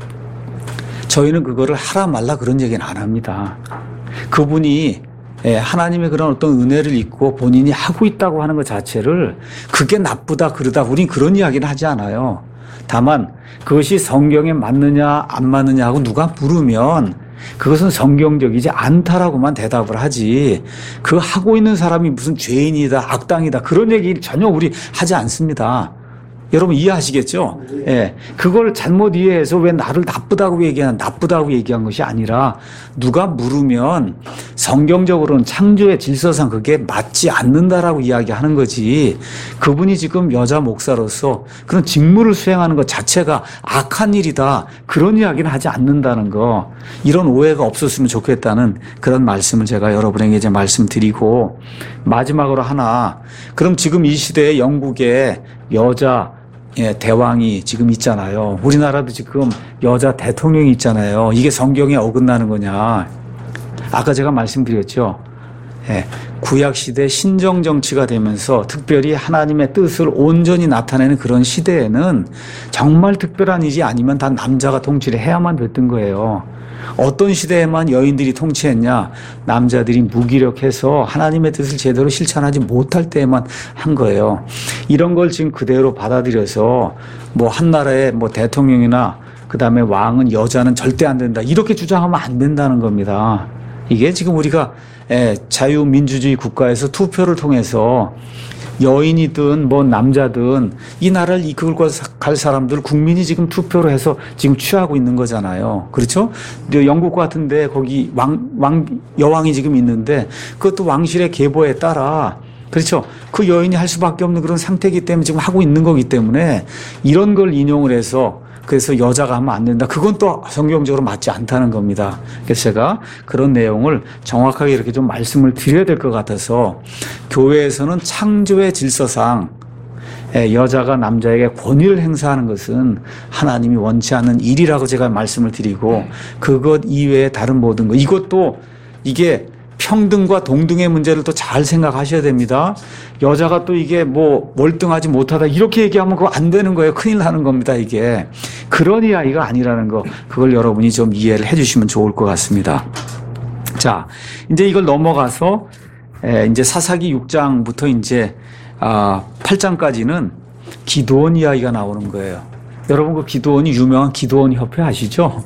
저희는 그거를 하라 말라 그런 얘기는 안 합니다. 그분이 하나님의 그런 어떤 은혜를 입고 본인이 하고 있다고 하는 것 자체를 그게 나쁘다 그러다 우린 그런 이야기는 하지 않아요. 다만 그것이 성경에 맞느냐 안 맞느냐 하고 누가 물으면 그것은 성경적이지 않다라고만 대답을 하지 그 하고 있는 사람이 무슨 죄인이다 악당이다 그런 얘기 전혀 우리 하지 않습니다. 여러분 이해하시겠죠? 예. 네. 그걸 잘못 이해해서 왜 나를 나쁘다고 얘기한, 나쁘다고 얘기한 것이 아니라 누가 물으면 성경적으로는 창조의 질서상 그게 맞지 않는다라고 이야기하는 거지 그분이 지금 여자 목사로서 그런 직무를 수행하는 것 자체가 악한 일이다. 그런 이야기는 하지 않는다는 거. 이런 오해가 없었으면 좋겠다는 그런 말씀을 제가 여러분에게 이제 말씀드리고 마지막으로 하나 그럼 지금 이 시대에 영국의 여자 예, 대왕이 지금 있잖아요. 우리나라도 지금 여자 대통령이 있잖아요. 이게 성경에 어긋나는 거냐. 아까 제가 말씀드렸죠. 예, 구약시대 신정정치가 되면서 특별히 하나님의 뜻을 온전히 나타내는 그런 시대에는 정말 특별한 일이 아니면 다 남자가 통치를 해야만 됐던 거예요. 어떤 시대에만 여인들이 통치했냐? 남자들이 무기력해서 하나님의 뜻을 제대로 실천하지 못할 때에만 한 거예요. 이런 걸 지금 그대로 받아들여서 뭐 한 나라의 뭐 대통령이나 그 다음에 왕은 여자는 절대 안 된다. 이렇게 주장하면 안 된다는 겁니다. 이게 지금 우리가 자유민주주의 국가에서 투표를 통해서 여인이든 뭐 남자든 이 나라를 이끌고 갈 사람들 국민이 지금 투표를 해서 지금 취하고 있는 거잖아요. 그렇죠? 영국 같은데 거기 왕, 왕, 여왕이 지금 있는데 그것도 왕실의 계보에 따라 그렇죠? 그 여인이 할 수밖에 없는 그런 상태이기 때문에 지금 하고 있는 거기 때문에 이런 걸 인용을 해서 그래서 여자가 하면 안 된다. 그건 또 성경적으로 맞지 않다는 겁니다. 그래서 제가 그런 내용을 정확하게 이렇게 좀 말씀을 드려야 될 것 같아서 교회에서는 창조의 질서상 여자가 남자에게 권위를 행사하는 것은 하나님이 원치 않는 일이라고 제가 말씀을 드리고 그것 이외에 다른 모든 것 이것도 이게 평등과 동등의 문제를 또 잘 생각하셔야 됩니다. 여자가 또 이게 뭐 월등하지 못하다 이렇게 얘기하면 그거 안 되는 거예요. 큰일 나는 겁니다. 이게 그런 이야기가 아니라는 거 그걸 여러분이 좀 이해를 해 주시면 좋을 것 같습니다. 자, 이제 이걸 넘어가서 이제 사사기 육 장부터 이제 팔 장까지는 기드온 이야기가 나오는 거예요. 여러분 그 기드온이 유명한 기드온 협회 아시죠?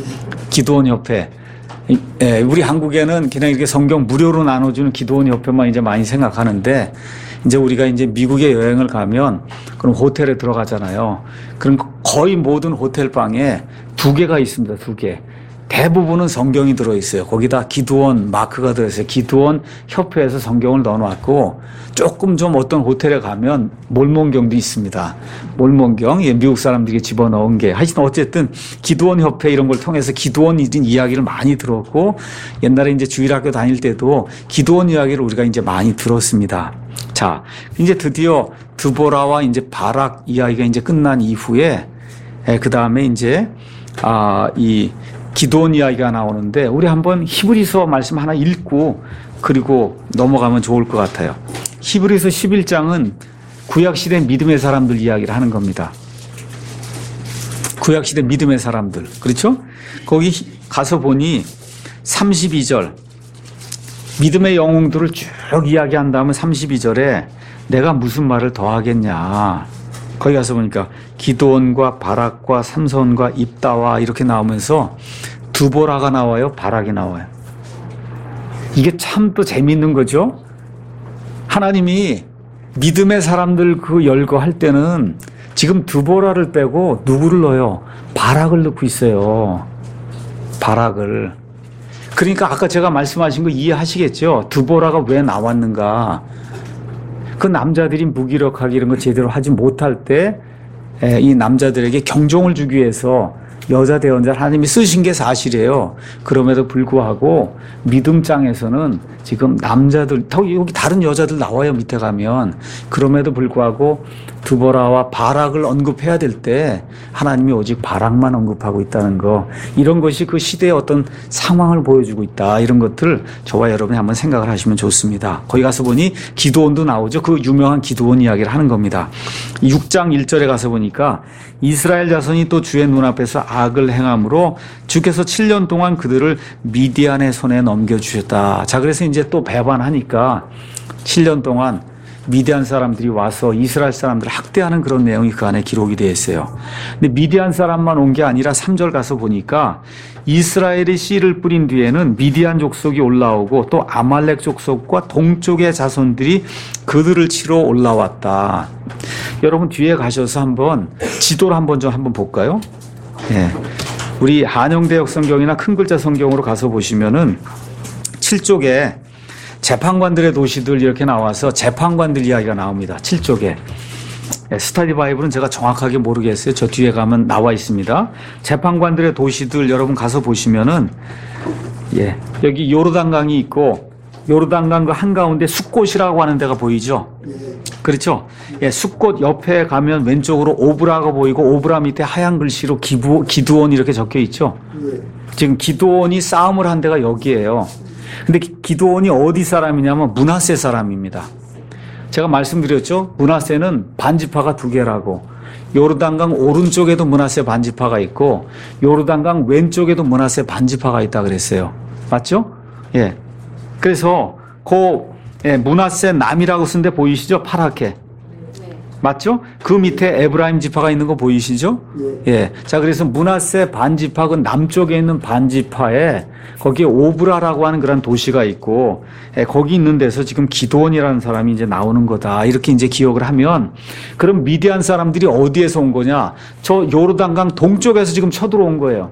기드온 협회. 예, 우리 한국에는 그냥 이렇게 성경 무료로 나눠주는 기도원 협회만 이제 많이 생각하는데, 이제 우리가 이제 미국에 여행을 가면, 그럼 호텔에 들어가잖아요. 그럼 거의 모든 호텔 방에 두 개가 있습니다, 두 개. 대부분은 성경이 들어있어요. 거기다 기드온 마크가 들어있어요. 기드온 협회에서 성경을 넣어놨고 조금 좀 어떤 호텔에 가면 몰몬경도 있습니다. 몰몬경, 예, 미국 사람들이 집어넣은 게 하여튼 어쨌든 기드온 협회 이런 걸 통해서 기드온 이야기를 많이 들었고 옛날에 이제 주일학교 다닐 때도 기드온 이야기를 우리가 이제 많이 들었습니다. 자, 이제 드디어 드보라와 이제 바락 이야기가 이제 끝난 이후에 예, 그 다음에 이제 아, 이 기드온 이야기가 나오는데 우리 한번 히브리서 말씀 하나 읽고 그리고 넘어가면 좋을 것 같아요. 히브리서 십일 장은 구약시대 믿음의 사람들 이야기를 하는 겁니다. 구약시대 믿음의 사람들. 그렇죠? 거기 가서 보니 삼십이 절 믿음의 영웅들을 쭉 이야기한 다음에 삼십이 절에 내가 무슨 말을 더 하겠냐. 거기 가서 보니까 기드온과 바락과 삼손과 입다와 이렇게 나오면서 드보라가 나와요, 바락이 나와요. 이게 참 또 재미있는 거죠. 하나님이 믿음의 사람들 그 열거할 때는 지금 드보라를 빼고 누구를 넣어요? 바락을 넣고 있어요. 바락을. 그러니까 아까 제가 말씀하신 거 이해하시겠죠? 드보라가 왜 나왔는가? 그 남자들이 무기력하게 이런 거 제대로 하지 못할 때 이 남자들에게 경종을 주기 위해서 여자 대원자를 하나님이 쓰신 게 사실이에요. 그럼에도 불구하고 믿음장에서는 지금 남자들, 여기 다른 여자들 나와요, 밑에 가면. 그럼에도 불구하고 드보라와 바락을 언급해야 될 때 하나님이 오직 바락만 언급하고 있다는 거. 이런 것이 그 시대의 어떤 상황을 보여주고 있다. 이런 것들을 저와 여러분이 한번 생각을 하시면 좋습니다. 거기 가서 보니 기드온도 나오죠. 그 유명한 기드온 이야기를 하는 겁니다. 육 장 일 절에 가서 보니까 이스라엘 자손이 또 주의 눈앞에서 악을 행함으로 주께서 칠 년 동안 그들을 미디안의 손에 넘겨주셨다. 자, 그래서 이제 또 배반하니까 칠 년 동안 미디안 사람들이 와서 이스라엘 사람들을 학대하는 그런 내용이 그 안에 기록이 되어 있어요. 근데 미디안 사람만 온 게 아니라 삼 절 가서 보니까 이스라엘이 씨를 뿌린 뒤에는 미디안 족속이 올라오고 또 아말렉 족속과 동쪽의 자손들이 그들을 치러 올라왔다. 여러분 뒤에 가셔서 한번 지도를 한번 좀 한번 볼까요? 예. 우리 한영대역 성경이나 큰 글자 성경으로 가서 보시면은 칠 쪽에 재판관들의 도시들 이렇게 나와서 재판관들 이야기가 나옵니다. 칠 쪽에. 스타디 바이블은 제가 정확하게 모르겠어요. 저 뒤에 가면 나와 있습니다. 재판관들의 도시들 여러분 가서 보시면은 예, 여기 요르단강이 있고 요르단강 그 한가운데 숫곳이라고 하는 데가 보이죠? 그렇죠? 예, 숫곳 옆에 가면 왼쪽으로 오브라가 보이고 오브라 밑에 하얀 글씨로 기부, 기드온 이렇게 적혀 있죠? 지금 기드온이 싸움을 한 데가 여기예요. 근데 기드온이 어디 사람이냐면 므낫세 사람입니다. 제가 말씀드렸죠? 므낫세는 반지파가 두 개라고. 요르단강 오른쪽에도 므낫세 반지파가 있고 요르단강 왼쪽에도 므낫세 반지파가 있다 그랬어요. 맞죠? 예. 그래서 그 예, 므낫세 남이라고 쓴 데 보이시죠? 파랗게. 맞죠? 그 밑에 에브라임 지파가 있는 거 보이시죠? 예. 예. 자, 그래서 므낫세 반지파, 그 남쪽에 있는 반지파에 거기에 오브라라고 하는 그런 도시가 있고, 예, 거기 있는 데서 지금 기드온이라는 사람이 이제 나오는 거다. 이렇게 이제 기억을 하면, 그럼 미디안 사람들이 어디에서 온 거냐? 저 요르단강 동쪽에서 지금 쳐들어온 거예요.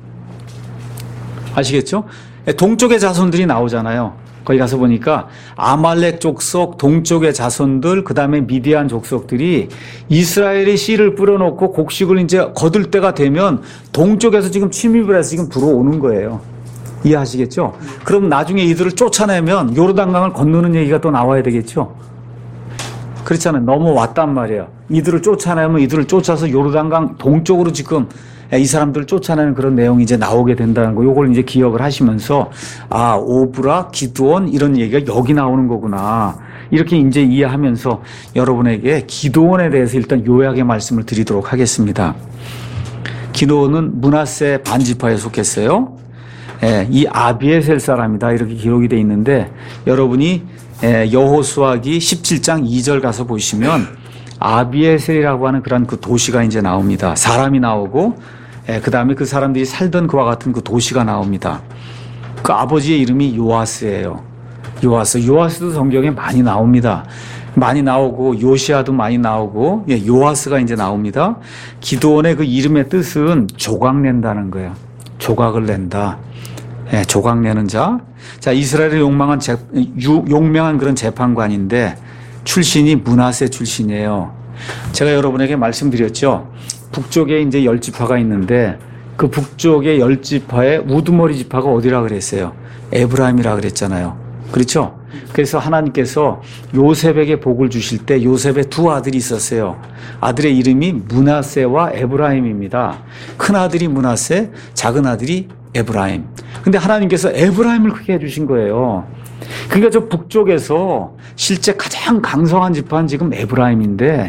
아시겠죠? 예, 동쪽의 자손들이 나오잖아요. 거기 가서 보니까 아말렉 족속, 동쪽의 자손들, 그 다음에 미디안 족속들이 이스라엘이 씨를 뿌려놓고 곡식을 이제 거둘 때가 되면 동쪽에서 지금 침입을 해서 지금 들어오는 거예요. 이해하시겠죠? 그럼 나중에 이들을 쫓아내면 요르단강을 건너는 얘기가 또 나와야 되겠죠? 그렇잖아요. 넘어왔단 말이에요. 이들을 쫓아내면 이들을 쫓아서 요르단강 동쪽으로 지금 이 사람들을 쫓아내는 그런 내용이 이제 나오게 된다는 거, 요걸 이제 기억을 하시면서, 아, 오브라, 기드온, 이런 얘기가 여기 나오는 거구나. 이렇게 이제 이해하면서 여러분에게 기드온에 대해서 일단 요약의 말씀을 드리도록 하겠습니다. 기드온은 므낫세 반지파에 속했어요. 예, 이 아비에셀 사람이다. 이렇게 기록이 되어 있는데, 여러분이 예, 여호수아기 십칠 장 이 절 가서 보시면, 아비에셀이라고 하는 그런 그 도시가 이제 나옵니다. 사람이 나오고, 예, 그 다음에 그 사람들이 살던 그와 같은 그 도시가 나옵니다. 그 아버지의 이름이 요아스예요. 요아스. 요아스도 성경에 많이 나옵니다. 많이 나오고, 요시아도 많이 나오고, 예, 요아스가 이제 나옵니다. 기드온의 그 이름의 뜻은 조각낸다는 거예요. 조각을 낸다. 예, 조각 내는 자. 자, 이스라엘의 용맹한, 재, 유, 용맹한 그런 재판관인데 출신이 므낫세 출신이에요. 제가 여러분에게 말씀드렸죠. 북쪽에 이제 열 지파가 있는데 그 북쪽의 열 지파의 우두머리 지파가 어디라 그랬어요? 에브라임이라 그랬잖아요. 그렇죠? 그래서 하나님께서 요셉에게 복을 주실 때 요셉의 두 아들이 있었어요. 아들의 이름이 므낫세와 에브라임입니다. 큰 아들이 므낫세, 작은 아들이 에브라임. 근데 하나님께서 에브라임을 크게 해주신 거예요. 그러니까 저 북쪽에서 실제 가장 강성한 지파는 지금 에브라임인데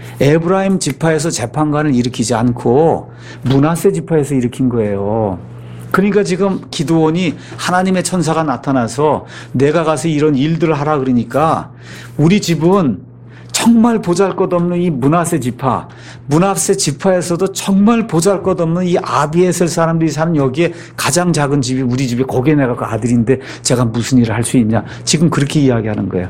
에브라임 지파에서 재판관을 일으키지 않고 므낫세 지파에서 일으킨 거예요. 그러니까 지금 기드온이 하나님의 천사가 나타나서 내가 가서 이런 일들을 하라 그러니까 우리 집은 정말 보잘것없는 이 므낫세 지파, 므낫세 지파에서도 정말 보잘것없는 이 아비에셀 사람들이 사는 여기에 가장 작은 집이 우리 집이 거기에 내가 그 아들인데 제가 무슨 일을 할 수 있냐. 지금 그렇게 이야기하는 거예요.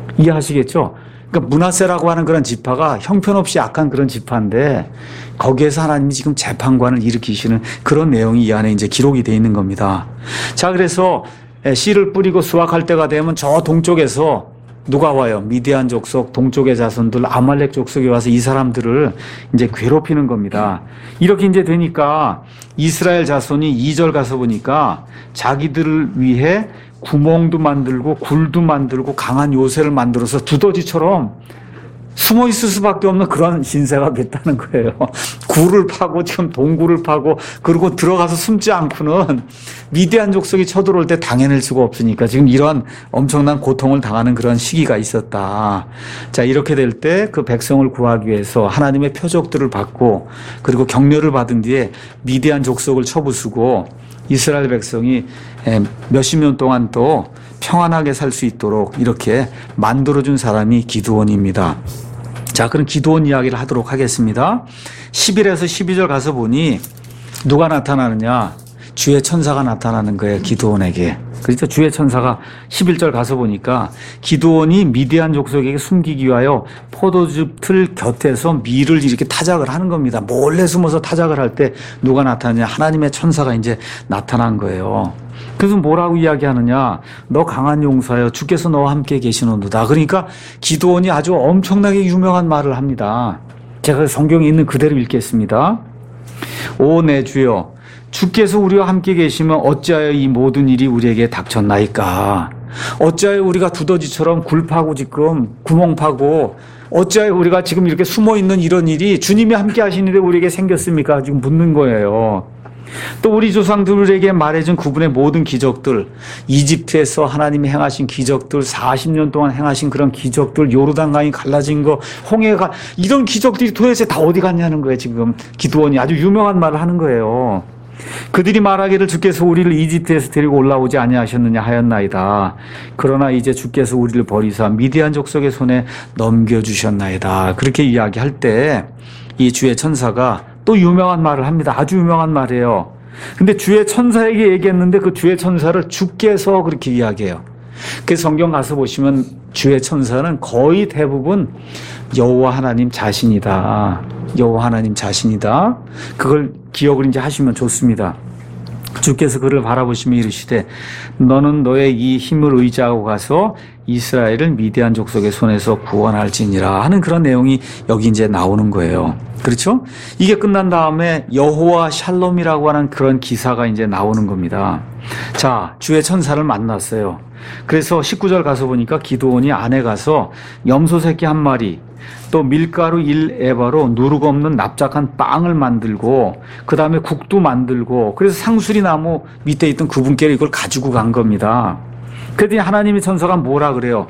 이해하시겠죠? 그러니까 므낫세라고 하는 그런 지파가 형편없이 악한 그런 지파인데 거기에서 하나님이 지금 재판관을 일으키시는 그런 내용이 이 안에 이제 기록이 되어 있는 겁니다. 자, 그래서 씨를 뿌리고 수확할 때가 되면 저 동쪽에서 누가 와요? 미디안 족속, 동쪽의 자손들, 아말렉 족속이 와서 이 사람들을 이제 괴롭히는 겁니다. 이렇게 이제 되니까 이스라엘 자손이 이 절 가서 보니까 자기들을 위해 구멍도 만들고 굴도 만들고 강한 요새를 만들어서 두더지처럼 숨어 있을 수밖에 없는 그런 신세가 됐다는 거예요. 굴을 파고 지금 동굴을 파고 그리고 들어가서 숨지 않고는 미디안 족속이 쳐들어올 때 당해낼 수가 없으니까 지금 이런 엄청난 고통을 당하는 그런 시기가 있었다. 자, 이렇게 될 때 그 백성을 구하기 위해서 하나님의 표적들을 받고 그리고 격려를 받은 뒤에 미디안 족속을 쳐부수고 이스라엘 백성이 몇십 년 동안 또 평안하게 살 수 있도록 이렇게 만들어준 사람이 기드온입니다. 자, 그럼 기드온 이야기를 하도록 하겠습니다. 십일에서 십이 절 가서 보니 누가 나타나느냐? 주의 천사가 나타나는 거예요, 기드온에게. 그렇죠? 주의 천사가 십일 절 가서 보니까 기드온이 미디안 족속에게 숨기기 위하여 포도즙 틀 곁에서 밀을 이렇게 타작을 하는 겁니다. 몰래 숨어서 타작을 할 때 누가 나타나냐? 하나님의 천사가 이제 나타난 거예요. 그래서 뭐라고 이야기하느냐? 너 강한 용사여, 주께서 너와 함께 계시노도다. 그러니까 기드온이 아주 엄청나게 유명한 말을 합니다. 제가 성경에 있는 그대로 읽겠습니다. 오 내 주여, 주께서 우리와 함께 계시면 어찌하여 이 모든 일이 우리에게 닥쳤나이까? 어찌하여 우리가 두더지처럼 굴 파고 지금 구멍 파고 어찌하여 우리가 지금 이렇게 숨어 있는 이런 일이 주님이 함께 하시는데 우리에게 생겼습니까? 지금 묻는 거예요. 또 우리 조상들에게 말해준 그분의 모든 기적들, 이집트에서 하나님이 행하신 기적들, 사십 년 동안 행하신 그런 기적들, 요르단강이 갈라진 거, 홍해가, 이런 기적들이 도대체 다 어디 갔냐는 거예요. 지금 기드온이 아주 유명한 말을 하는 거예요. 그들이 말하기를 주께서 우리를 이집트에서 데리고 올라오지 아니하셨느냐 하였나이다. 그러나 이제 주께서 우리를 버리사 미디안 족속의 손에 넘겨주셨나이다. 그렇게 이야기할 때 이 주의 천사가 또 유명한 말을 합니다. 아주 유명한 말이에요. 근데 주의 천사에게 얘기했는데 그 주의 천사를 주께서 그렇게 이야기해요. 그 성경 가서 보시면 주의 천사는 거의 대부분 여호와 하나님 자신이다. 여호와 하나님 자신이다. 그걸 기억을 이제 하시면 좋습니다. 주께서 그를 바라보시며 이르시되 너는 너의 이 힘을 의지하고 가서 이스라엘을 미디안 족속의 손에서 구원할지니라 하는 그런 내용이 여기 이제 나오는 거예요. 그렇죠? 이게 끝난 다음에 여호와 샬롬이라고 하는 그런 기사가 이제 나오는 겁니다. 자, 주의 천사를 만났어요. 그래서 십구 절 가서 보니까 기드온이 안에 가서 염소 새끼 한 마리, 또 밀가루 일 에바로 누룩 없는 납작한 빵을 만들고 그 다음에 국도 만들고 그래서 상수리 나무 밑에 있던 그분께로 이걸 가지고 간 겁니다. 그랬더니 하나님의 천사가 뭐라 그래요?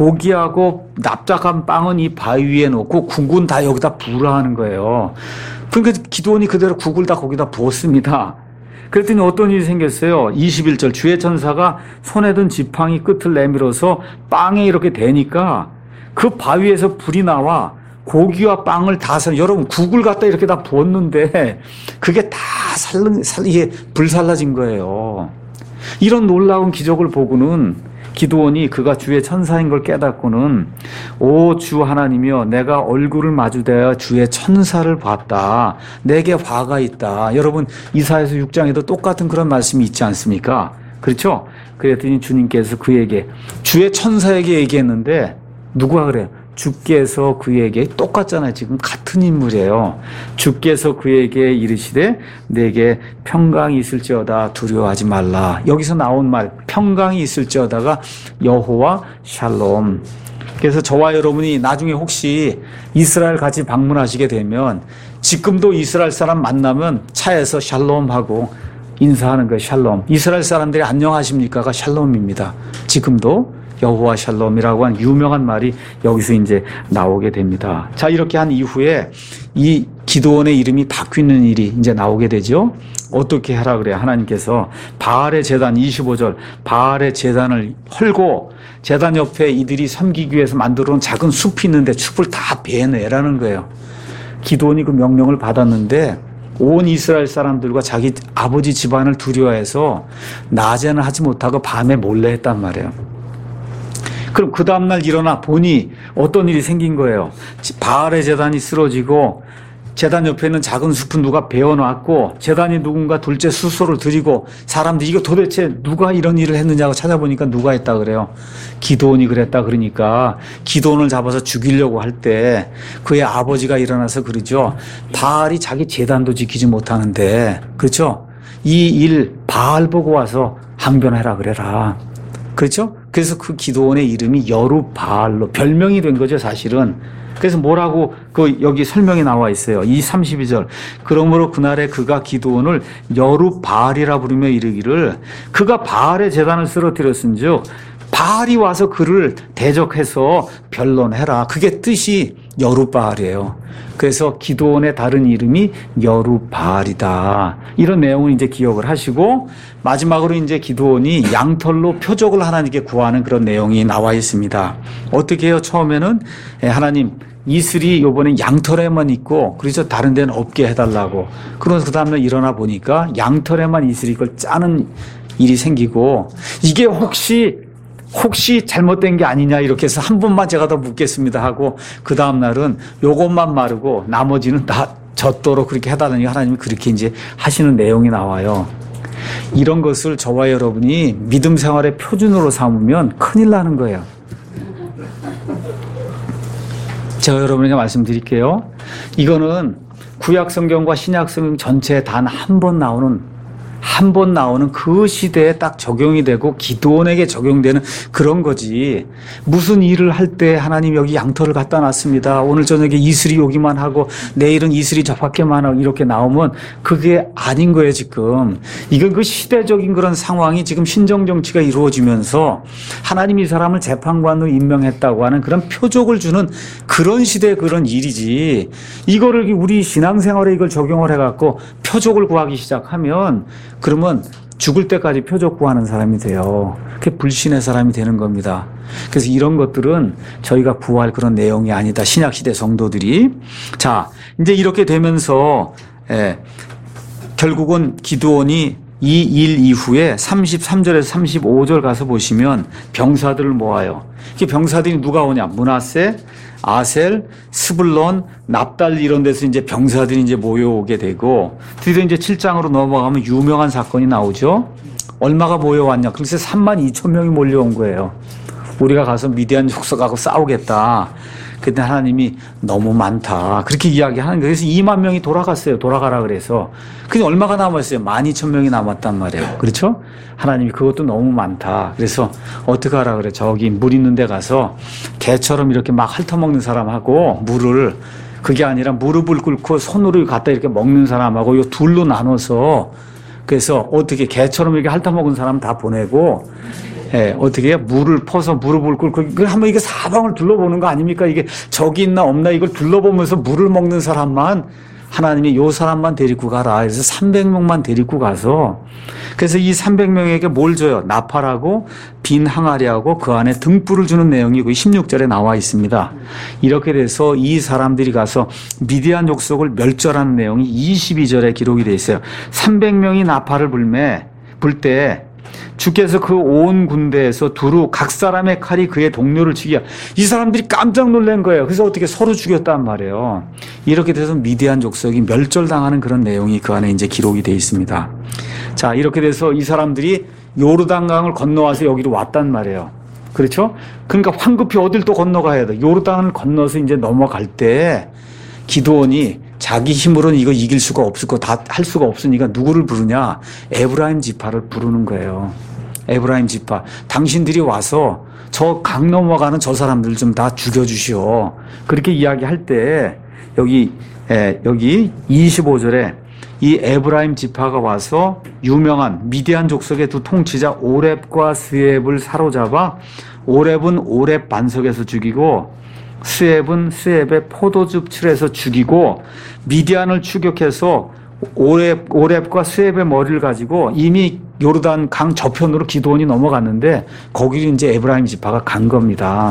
고기하고 납작한 빵은 이 바위 위에 놓고 국은 다 여기다 부으라 하는 거예요. 그러니까 기드온이 그대로 국을 다 거기다 부었습니다. 그랬더니 어떤 일이 생겼어요? 이십일 절 주의 천사가 손에 든 지팡이 끝을 내밀어서 빵에 이렇게 대니까 그 바위에서 불이 나와 고기와 빵을 다 살, 여러분 국을 갖다 이렇게 다 부었는데 그게 다 살른, 살, 이게 불살라진 거예요. 이런 놀라운 기적을 보고는 기드온이 그가 주의 천사인 걸 깨닫고는 오 주 하나님이여 내가 얼굴을 마주대어 주의 천사를 봤다. 내게 화가 있다. 여러분 이사야서 육 장에도 똑같은 그런 말씀이 있지 않습니까? 그렇죠? 그랬더니 주님께서 그에게 주의 천사에게 얘기했는데 누가 그래요? 주께서 그에게 똑같잖아요. 지금 같은 인물이에요. 주께서 그에게 이르시되 내게 평강이 있을지어다 두려워하지 말라. 여기서 나온 말 평강이 있을지어다가 여호와 샬롬. 그래서 저와 여러분이 나중에 혹시 이스라엘 같이 방문하시게 되면 지금도 이스라엘 사람 만나면 차에서 샬롬하고 인사하는 거예요. 샬롬. 이스라엘 사람들이 안녕하십니까가 샬롬입니다. 지금도 여호와 샬롬이라고 한 유명한 말이 여기서 이제 나오게 됩니다. 자, 이렇게 한 이후에 이 기드온의 이름이 바뀌는 일이 이제 나오게 되죠. 어떻게 하라 그래요? 하나님께서 바알의 제단 이십오 절 바알의 제단을 헐고 제단 옆에 이들이 섬기기 위해서 만들어 놓은 작은 숲이 있는데 숲을 다 베내라는 거예요. 기드온이 그 명령을 받았는데 온 이스라엘 사람들과 자기 아버지 집안을 두려워해서 낮에는 하지 못하고 밤에 몰래 했단 말이에요. 그럼 그 다음날 일어나 보니 어떤 일이 생긴 거예요. 바알의 제단이 쓰러지고 제단 옆에 있는 작은 숲은 누가 베어놨고 제단이 누군가 둘째 수소를 드리고 사람들이 이거 도대체 누가 이런 일을 했느냐고 찾아보니까 누가 했다 그래요. 기드온이 그랬다 그러니까 기드온을 잡아서 죽이려고 할 때 그의 아버지가 일어나서 그러죠. 바알이 자기 제단도 지키지 못하는데 그렇죠. 이 일 바알 보고 와서 항변해라 그래라. 그렇죠? 그래서 그 기드온의 이름이 여룻바알로 별명이 된 거죠, 사실은. 그래서 뭐라고 그 여기 설명이 나와 있어요. 이 삼십이 절. 그러므로 그날에 그가 기드온을 여룻바알이라 부르며 이르기를 그가 바알의 제단을 쓰러뜨렸은즉 바알이 와서 그를 대적해서 변론해라. 그게 뜻이 여룻바알이에요. 그래서 기드온의 다른 이름이 여룻바알이다. 이런 내용을 이제 기억을 하시고 마지막으로 이제 기드온이 양털로 표적을 하나님께 구하는 그런 내용이 나와 있습니다. 어떻게 해요? 처음에는 하나님 이슬이 요번에 양털에만 있고 그래서 다른 데는 없게 해달라고. 그래서 그 다음날 일어나 보니까 양털에만 이슬이 이걸 짜는 일이 생기고 이게 혹시 혹시 잘못된 게 아니냐 이렇게 해서 한 번만 제가 더 묻겠습니다 하고 그 다음 날은 요것만 마르고 나머지는 다 젖도록 그렇게 해달라니 하나님이 그렇게 이제 하시는 내용이 나와요. 이런 것을 저와 여러분이 믿음 생활의 표준으로 삼으면 큰일 나는 거예요. 제가 여러분에게 말씀드릴게요. 이거는 구약 성경과 신약 성경 전체에 단 한 번 나오는 한 번 나오는 그 시대에 딱 적용이 되고 기드온에게 적용되는 그런 거지. 무슨 일을 할 때 하나님 여기 양털을 갖다 놨습니다. 오늘 저녁에 이슬이 오기만 하고 내일은 이슬이 저 밖에만 하고 이렇게 나오면 그게 아닌 거예요, 지금. 이건 그 시대적인 그런 상황이 지금 신정정치가 이루어지면서 하나님이 이 사람을 재판관으로 임명했다고 하는 그런 표적을 주는 그런 시대의 그런 일이지. 이거를 우리 신앙생활에 이걸 적용을 해갖고 표적을 구하기 시작하면 그러면 죽을 때까지 표적 구하는 사람이 돼요. 그게 불신의 사람이 되는 겁니다. 그래서 이런 것들은 저희가 구할 그런 내용이 아니다. 신약시대 성도들이. 자, 이제 이렇게 되면서 예, 결국은 기드온이 이 일 이후에 삼십삼 절에서 삼십오 절 가서 보시면 병사들을 모아요. 이게 병사들이 누가 오냐? 므낫세, 아셀, 스불론, 납달리 이런 데서 이제 병사들이 이제 모여오게 되고 드디어 이제 칠 장으로 넘어가면 유명한 사건이 나오죠. 얼마가 모여왔냐? 글쎄 삼만 이천 명이 몰려온 거예요. 우리가 가서 미디안 족속하고 싸우겠다. 그때 하나님이 너무 많다. 그렇게 이야기하는 거예요. 그래서 이만 명이 돌아갔어요. 돌아가라 그래서. 근데 얼마가 남았어요? 만 이천 명이 남았단 말이에요. 그렇죠? 하나님이 그것도 너무 많다. 그래서 어떻게 하라 그래? 저기 물 있는 데 가서 개처럼 이렇게 막 핥아먹는 사람하고 물을 그게 아니라 무릎을 꿇고 손으로 갖다 이렇게 먹는 사람하고 이 둘로 나눠서 그래서 어떻게 개처럼 이렇게 핥아먹은 사람 다 보내고 예, 어떻게 해요? 물을 퍼서 무릎을 꿇고, 이걸 한번 이게 사방을 둘러보는 거 아닙니까? 이게 적이 있나 없나 이걸 둘러보면서 물을 먹는 사람만, 하나님이 요 사람만 데리고 가라. 그래서 삼백 명만 데리고 가서, 그래서 이 삼백 명에게 뭘 줘요? 나팔하고, 빈 항아리하고 그 안에 등불을 주는 내용이 그 십육 절에 나와 있습니다. 이렇게 돼서 이 사람들이 가서 미디안 족속을 멸절하는 내용이 이십이 절에 기록이 되어 있어요. 삼백 명이 나팔을 불매, 불 때, 주께서 그 온 군대에서 두루 각 사람의 칼이 그의 동료를 치기야. 이 사람들이 깜짝 놀란 거예요. 그래서 어떻게 서로 죽였단 말이에요. 이렇게 돼서 미디안 족속이 멸절당하는 그런 내용이 그 안에 이제 기록이 되어 있습니다. 자, 이렇게 돼서 이 사람들이 요르단강을 건너와서 여기로 왔단 말이에요. 그렇죠? 그러니까 황급히 어딜 또 건너가야 돼. 요르단을 건너서 이제 넘어갈 때 기드온이 자기 힘으로는 이거 이길 수가 없을 거 다 할 수가 없으니까 누구를 부르냐? 에브라임 지파를 부르는 거예요. 에브라임 지파. 당신들이 와서 저 강 넘어가는 저 사람들 좀 다 죽여주시오. 그렇게 이야기할 때 여기 에, 여기 이십오 절에 이 에브라임 지파가 와서 유명한 미디안 족속의 두 통치자 오렙과 스웹을 사로잡아 오렙은 오렙 반석에서 죽이고 스웹은 스웹의 포도즙 칠에서 죽이고 미디안을 추격해서 오렙, 오렙과 스웹의 머리를 가지고 이미 요르단 강 저편으로 기드온이 넘어갔는데 거기를 이제 에브라임 지파가 간 겁니다.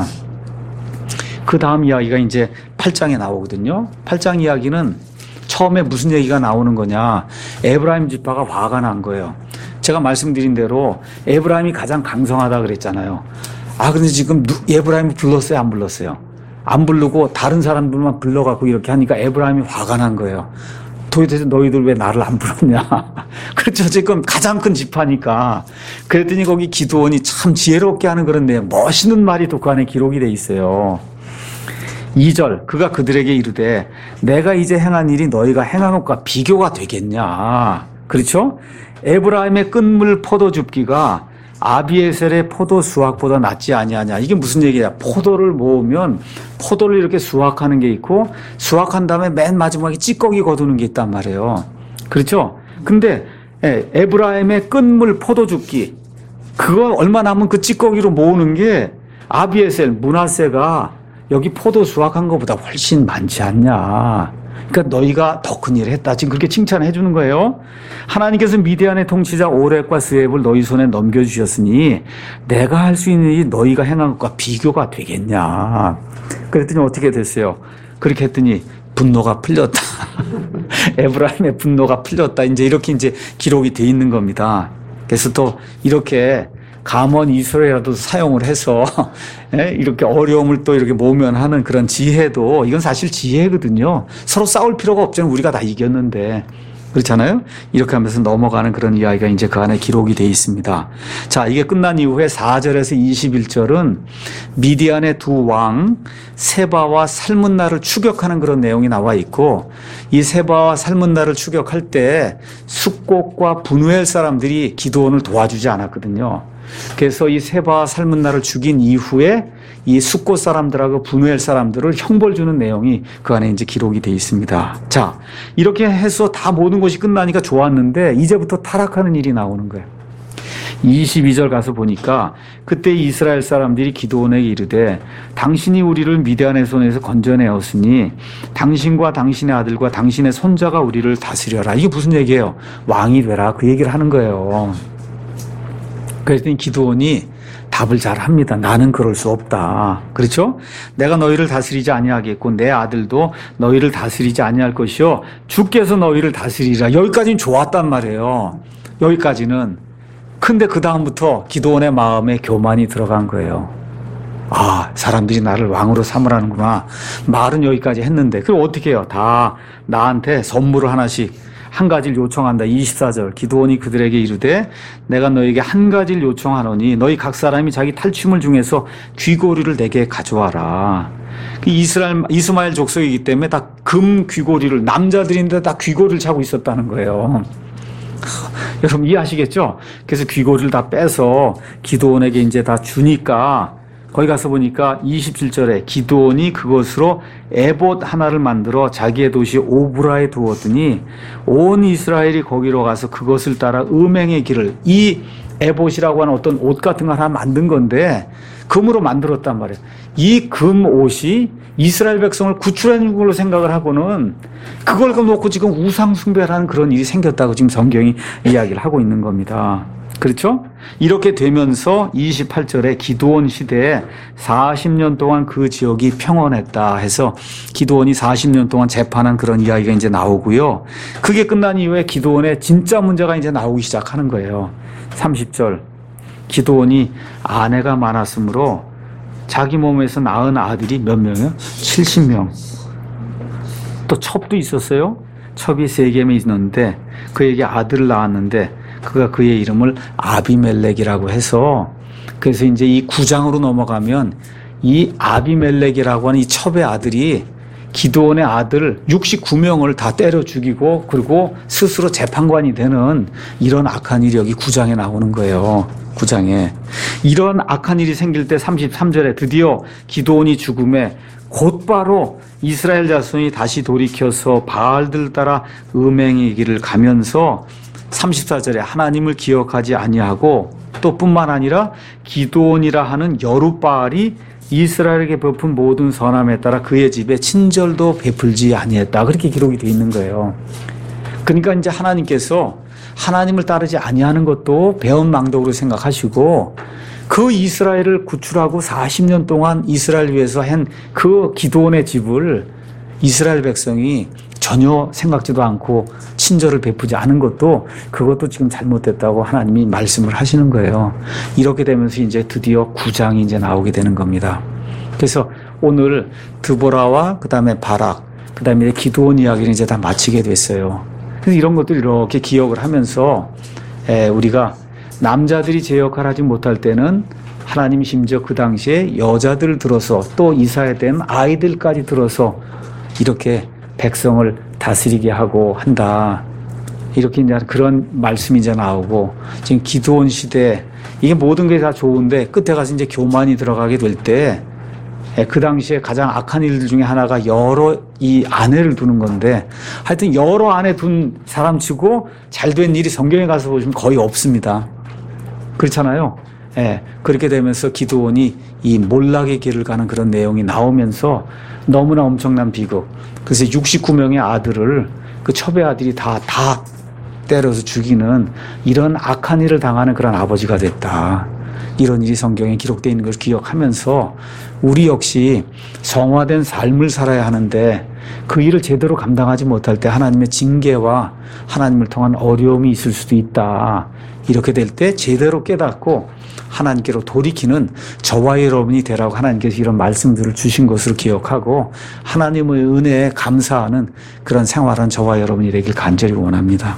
그 다음 이야기가 이제 팔 장에 나오거든요. 팔 장 이야기는 처음에 무슨 얘기가 나오는 거냐. 에브라임 지파가 화가 난 거예요. 제가 말씀드린 대로 에브라임이 가장 강성하다 그랬잖아요. 아, 근데 지금 에브라임이 불렀어요? 안 불렀어요? 안 부르고 다른 사람들만 불러갖고 이렇게 하니까 에브라임이 화가 난 거예요. 도대체 너희들 왜 나를 안 불렀냐. 그렇죠. 지금 가장 큰 지파니까. 그랬더니 거기 기드온이 참 지혜롭게 하는 그런 내용, 멋있는 말이 그 안에 기록이 돼 있어요. 이 절, 그가 그들에게 이르되 내가 이제 행한 일이 너희가 행한 것과 비교가 되겠냐. 그렇죠? 에브라임의 끝물 포도 줍기가 아비에셀의 포도 수확보다 낫지 아니하냐. 이게 무슨 얘기야? 포도를 모으면 포도를 이렇게 수확하는 게 있고 수확한 다음에 맨 마지막에 찌꺼기 거두는 게 있단 말이에요. 그렇죠? 근데 에브라임의 끝물 포도 줍기, 그거 얼마 남은 그 찌꺼기로 모으는 게 아비에셀, 므낫세가 여기 포도 수확한 것보다 훨씬 많지 않냐. 그러니까 너희가 더 큰 일을 했다. 지금 그렇게 칭찬해 주는 거예요. 하나님께서 미디안의 통치자 오렙과 스웹을 너희 손에 넘겨주셨으니 내가 할 수 있는 일이 너희가 행한 것과 비교가 되겠냐. 그랬더니 어떻게 됐어요? 그렇게 했더니 분노가 풀렸다. 에브라임의 분노가 풀렸다. 이제 이렇게 이제 기록이 돼 있는 겁니다. 그래서 또 이렇게 감언 이설이라도 사용을 해서 이렇게 어려움을 또 이렇게 모면하는 그런 지혜도, 이건 사실 지혜거든요. 서로 싸울 필요가 없잖아요. 우리가 다 이겼는데. 그렇잖아요. 이렇게 하면서 넘어가는 그런 이야기가 이제 그 안에 기록이 되어 있습니다. 자, 이게 끝난 이후에 사 절에서 이십일 절은 미디안의 두 왕 세바와 살문나를 추격하는 그런 내용이 나와 있고, 이 세바와 살문나를 추격할 때 숫곳과 분우엘 사람들이 기드온을 도와주지 않았거든요. 그래서 이 세바와 살문나를 죽인 이후에 이 숫곳 사람들하고 분우엘 사람들을 형벌 주는 내용이 그 안에 이제 기록이 되어 있습니다. 자, 이렇게 해서 다 모든 것이 끝나니까 좋았는데 이제부터 타락하는 일이 나오는 거예요. 이십이 절 가서 보니까 그때 이스라엘 사람들이 기드온에게 이르되 당신이 우리를 미디안의 손에서 건져내었으니 당신과 당신의 아들과 당신의 손자가 우리를 다스려라. 이게 무슨 얘기예요? 왕이 되라. 그 얘기를 하는 거예요. 그랬더니 기드온이 답을 잘 합니다. 나는 그럴 수 없다. 그렇죠? 내가 너희를 다스리지 아니하겠고 내 아들도 너희를 다스리지 아니할 것이요 주께서 너희를 다스리라. 여기까지는 좋았단 말이에요. 여기까지는. 근데 그 다음부터 기드온의 마음에 교만이 들어간 거예요. 아, 사람들이 나를 왕으로 삼으라는구나. 말은 여기까지 했는데 그럼 어떻게 해요? 다 나한테 선물을 하나씩 한 가지를 요청한다. 이십사 절 기드온이 그들에게 이르되 내가 너에게 한 가지를 요청하노니 너희 각 사람이 자기 탈취물 중에서 귀고리를 내게 가져와라. 이스라엘 이스마엘 족속이기 때문에 다 금 귀고리를, 남자들인데 다 귀고리를 차고 있었다는 거예요. 여러분 이해하시겠죠? 그래서 귀고리를 다 빼서 기드온에게 이제 다 주니까 거기 가서 보니까 이십칠 절에 기드온이 그것으로 에봇 하나를 만들어 자기의 도시 오브라에 두었더니 온 이스라엘이 거기로 가서 그것을 따라 음행의 길을, 이 에봇이라고 하는 어떤 옷 같은 걸 하나 만든 건데 금으로 만들었단 말이에요. 이 금 옷이 이스라엘 백성을 구출하는 걸로 생각을 하고는 그걸 놓고 지금 우상 숭배를 하는 그런 일이 생겼다고 지금 성경이 이야기를 하고 있는 겁니다. 그렇죠? 이렇게 되면서 이십팔 절에 기드온 시대에 사십 년 동안 그 지역이 평온했다 해서 기드온이 사십 년 동안 재판한 그런 이야기가 이제 나오고요. 그게 끝난 이후에 기드온의 진짜 문제가 이제 나오기 시작하는 거예요. 삼십 절 기드온이 아내가 많았으므로 자기 몸에서 낳은 아들이 몇 명이요? 칠십 명. 또 첩도 있었어요. 첩이 세 개면 있는데 그에게 아들을 낳았는데 그가 그의 이름을 아비멜렉이라고 해서, 그래서 이제 이 구 장으로 넘어가면 이 아비멜렉이라고 하는 이 첩의 아들이 기드온의 아들 육십구 명을 다 때려 죽이고 그리고 스스로 재판관이 되는 이런 악한 일이 여기 구 장에 나오는 거예요. 구 장에. 이런 악한 일이 생길 때 삼십삼 절에 드디어 기드온이 죽음에 곧바로 이스라엘 자손이 다시 돌이켜서 바알들 따라 음행의 길을 가면서 삼십사 절에 하나님을 기억하지 아니하고 또 뿐만 아니라 기드온이라 하는 여룻바알이 이스라엘에게 베푼 모든 선함에 따라 그의 집에 친절도 베풀지 아니했다. 그렇게 기록이 되어 있는 거예요. 그러니까 이제 하나님께서 하나님을 따르지 아니하는 것도 배은망덕으로 생각하시고 그 이스라엘을 구출하고 사십 년 동안 이스라엘 위해서 한 그 기드온의 집을 이스라엘 백성이 전혀 생각지도 않고 친절을 베푸지 않은 것도 그것도 지금 잘못됐다고 하나님이 말씀을 하시는 거예요. 이렇게 되면서 이제 드디어 구 장이 이제 나오게 되는 겁니다. 그래서 오늘 드보라와 그 다음에 바락, 그 다음에 기드온 이야기를 이제 다 마치게 됐어요. 그래서 이런 것들 이렇게 기억을 하면서 에, 우리가 남자들이 제 역할을 하지 못할 때는 하나님 심지어 그 당시에 여자들을 들어서 또 이사야 된 아이들까지 들어서 이렇게 백성을 다스리게 하고 한다. 이렇게 이제 그런 말씀이 이제 나오고, 지금 기드온 시대, 이게 모든 게 다 좋은데 끝에 가서 이제 교만이 들어가게 될 때, 그 당시에 가장 악한 일들 중에 하나가 여러 이 아내를 두는 건데, 하여튼 여러 아내 둔 사람 치고 잘 된 일이 성경에 가서 보시면 거의 없습니다. 그렇잖아요. 예, 그렇게 되면서 기드온이 이 몰락의 길을 가는 그런 내용이 나오면서 너무나 엄청난 비극. 그래서 육십구 명의 아들을 그 첩의 아들이 다, 다 때려서 죽이는 이런 악한 일을 당하는 그런 아버지가 됐다. 이런 일이 성경에 기록되어 있는 것을 기억하면서 우리 역시 성화된 삶을 살아야 하는데 그 일을 제대로 감당하지 못할 때 하나님의 징계와 하나님을 통한 어려움이 있을 수도 있다. 이렇게 될 때 제대로 깨닫고 하나님께로 돌이키는 저와 여러분이 되라고 하나님께서 이런 말씀들을 주신 것으로 기억하고 하나님의 은혜에 감사하는 그런 생활한 저와 여러분이 되길 간절히 원합니다.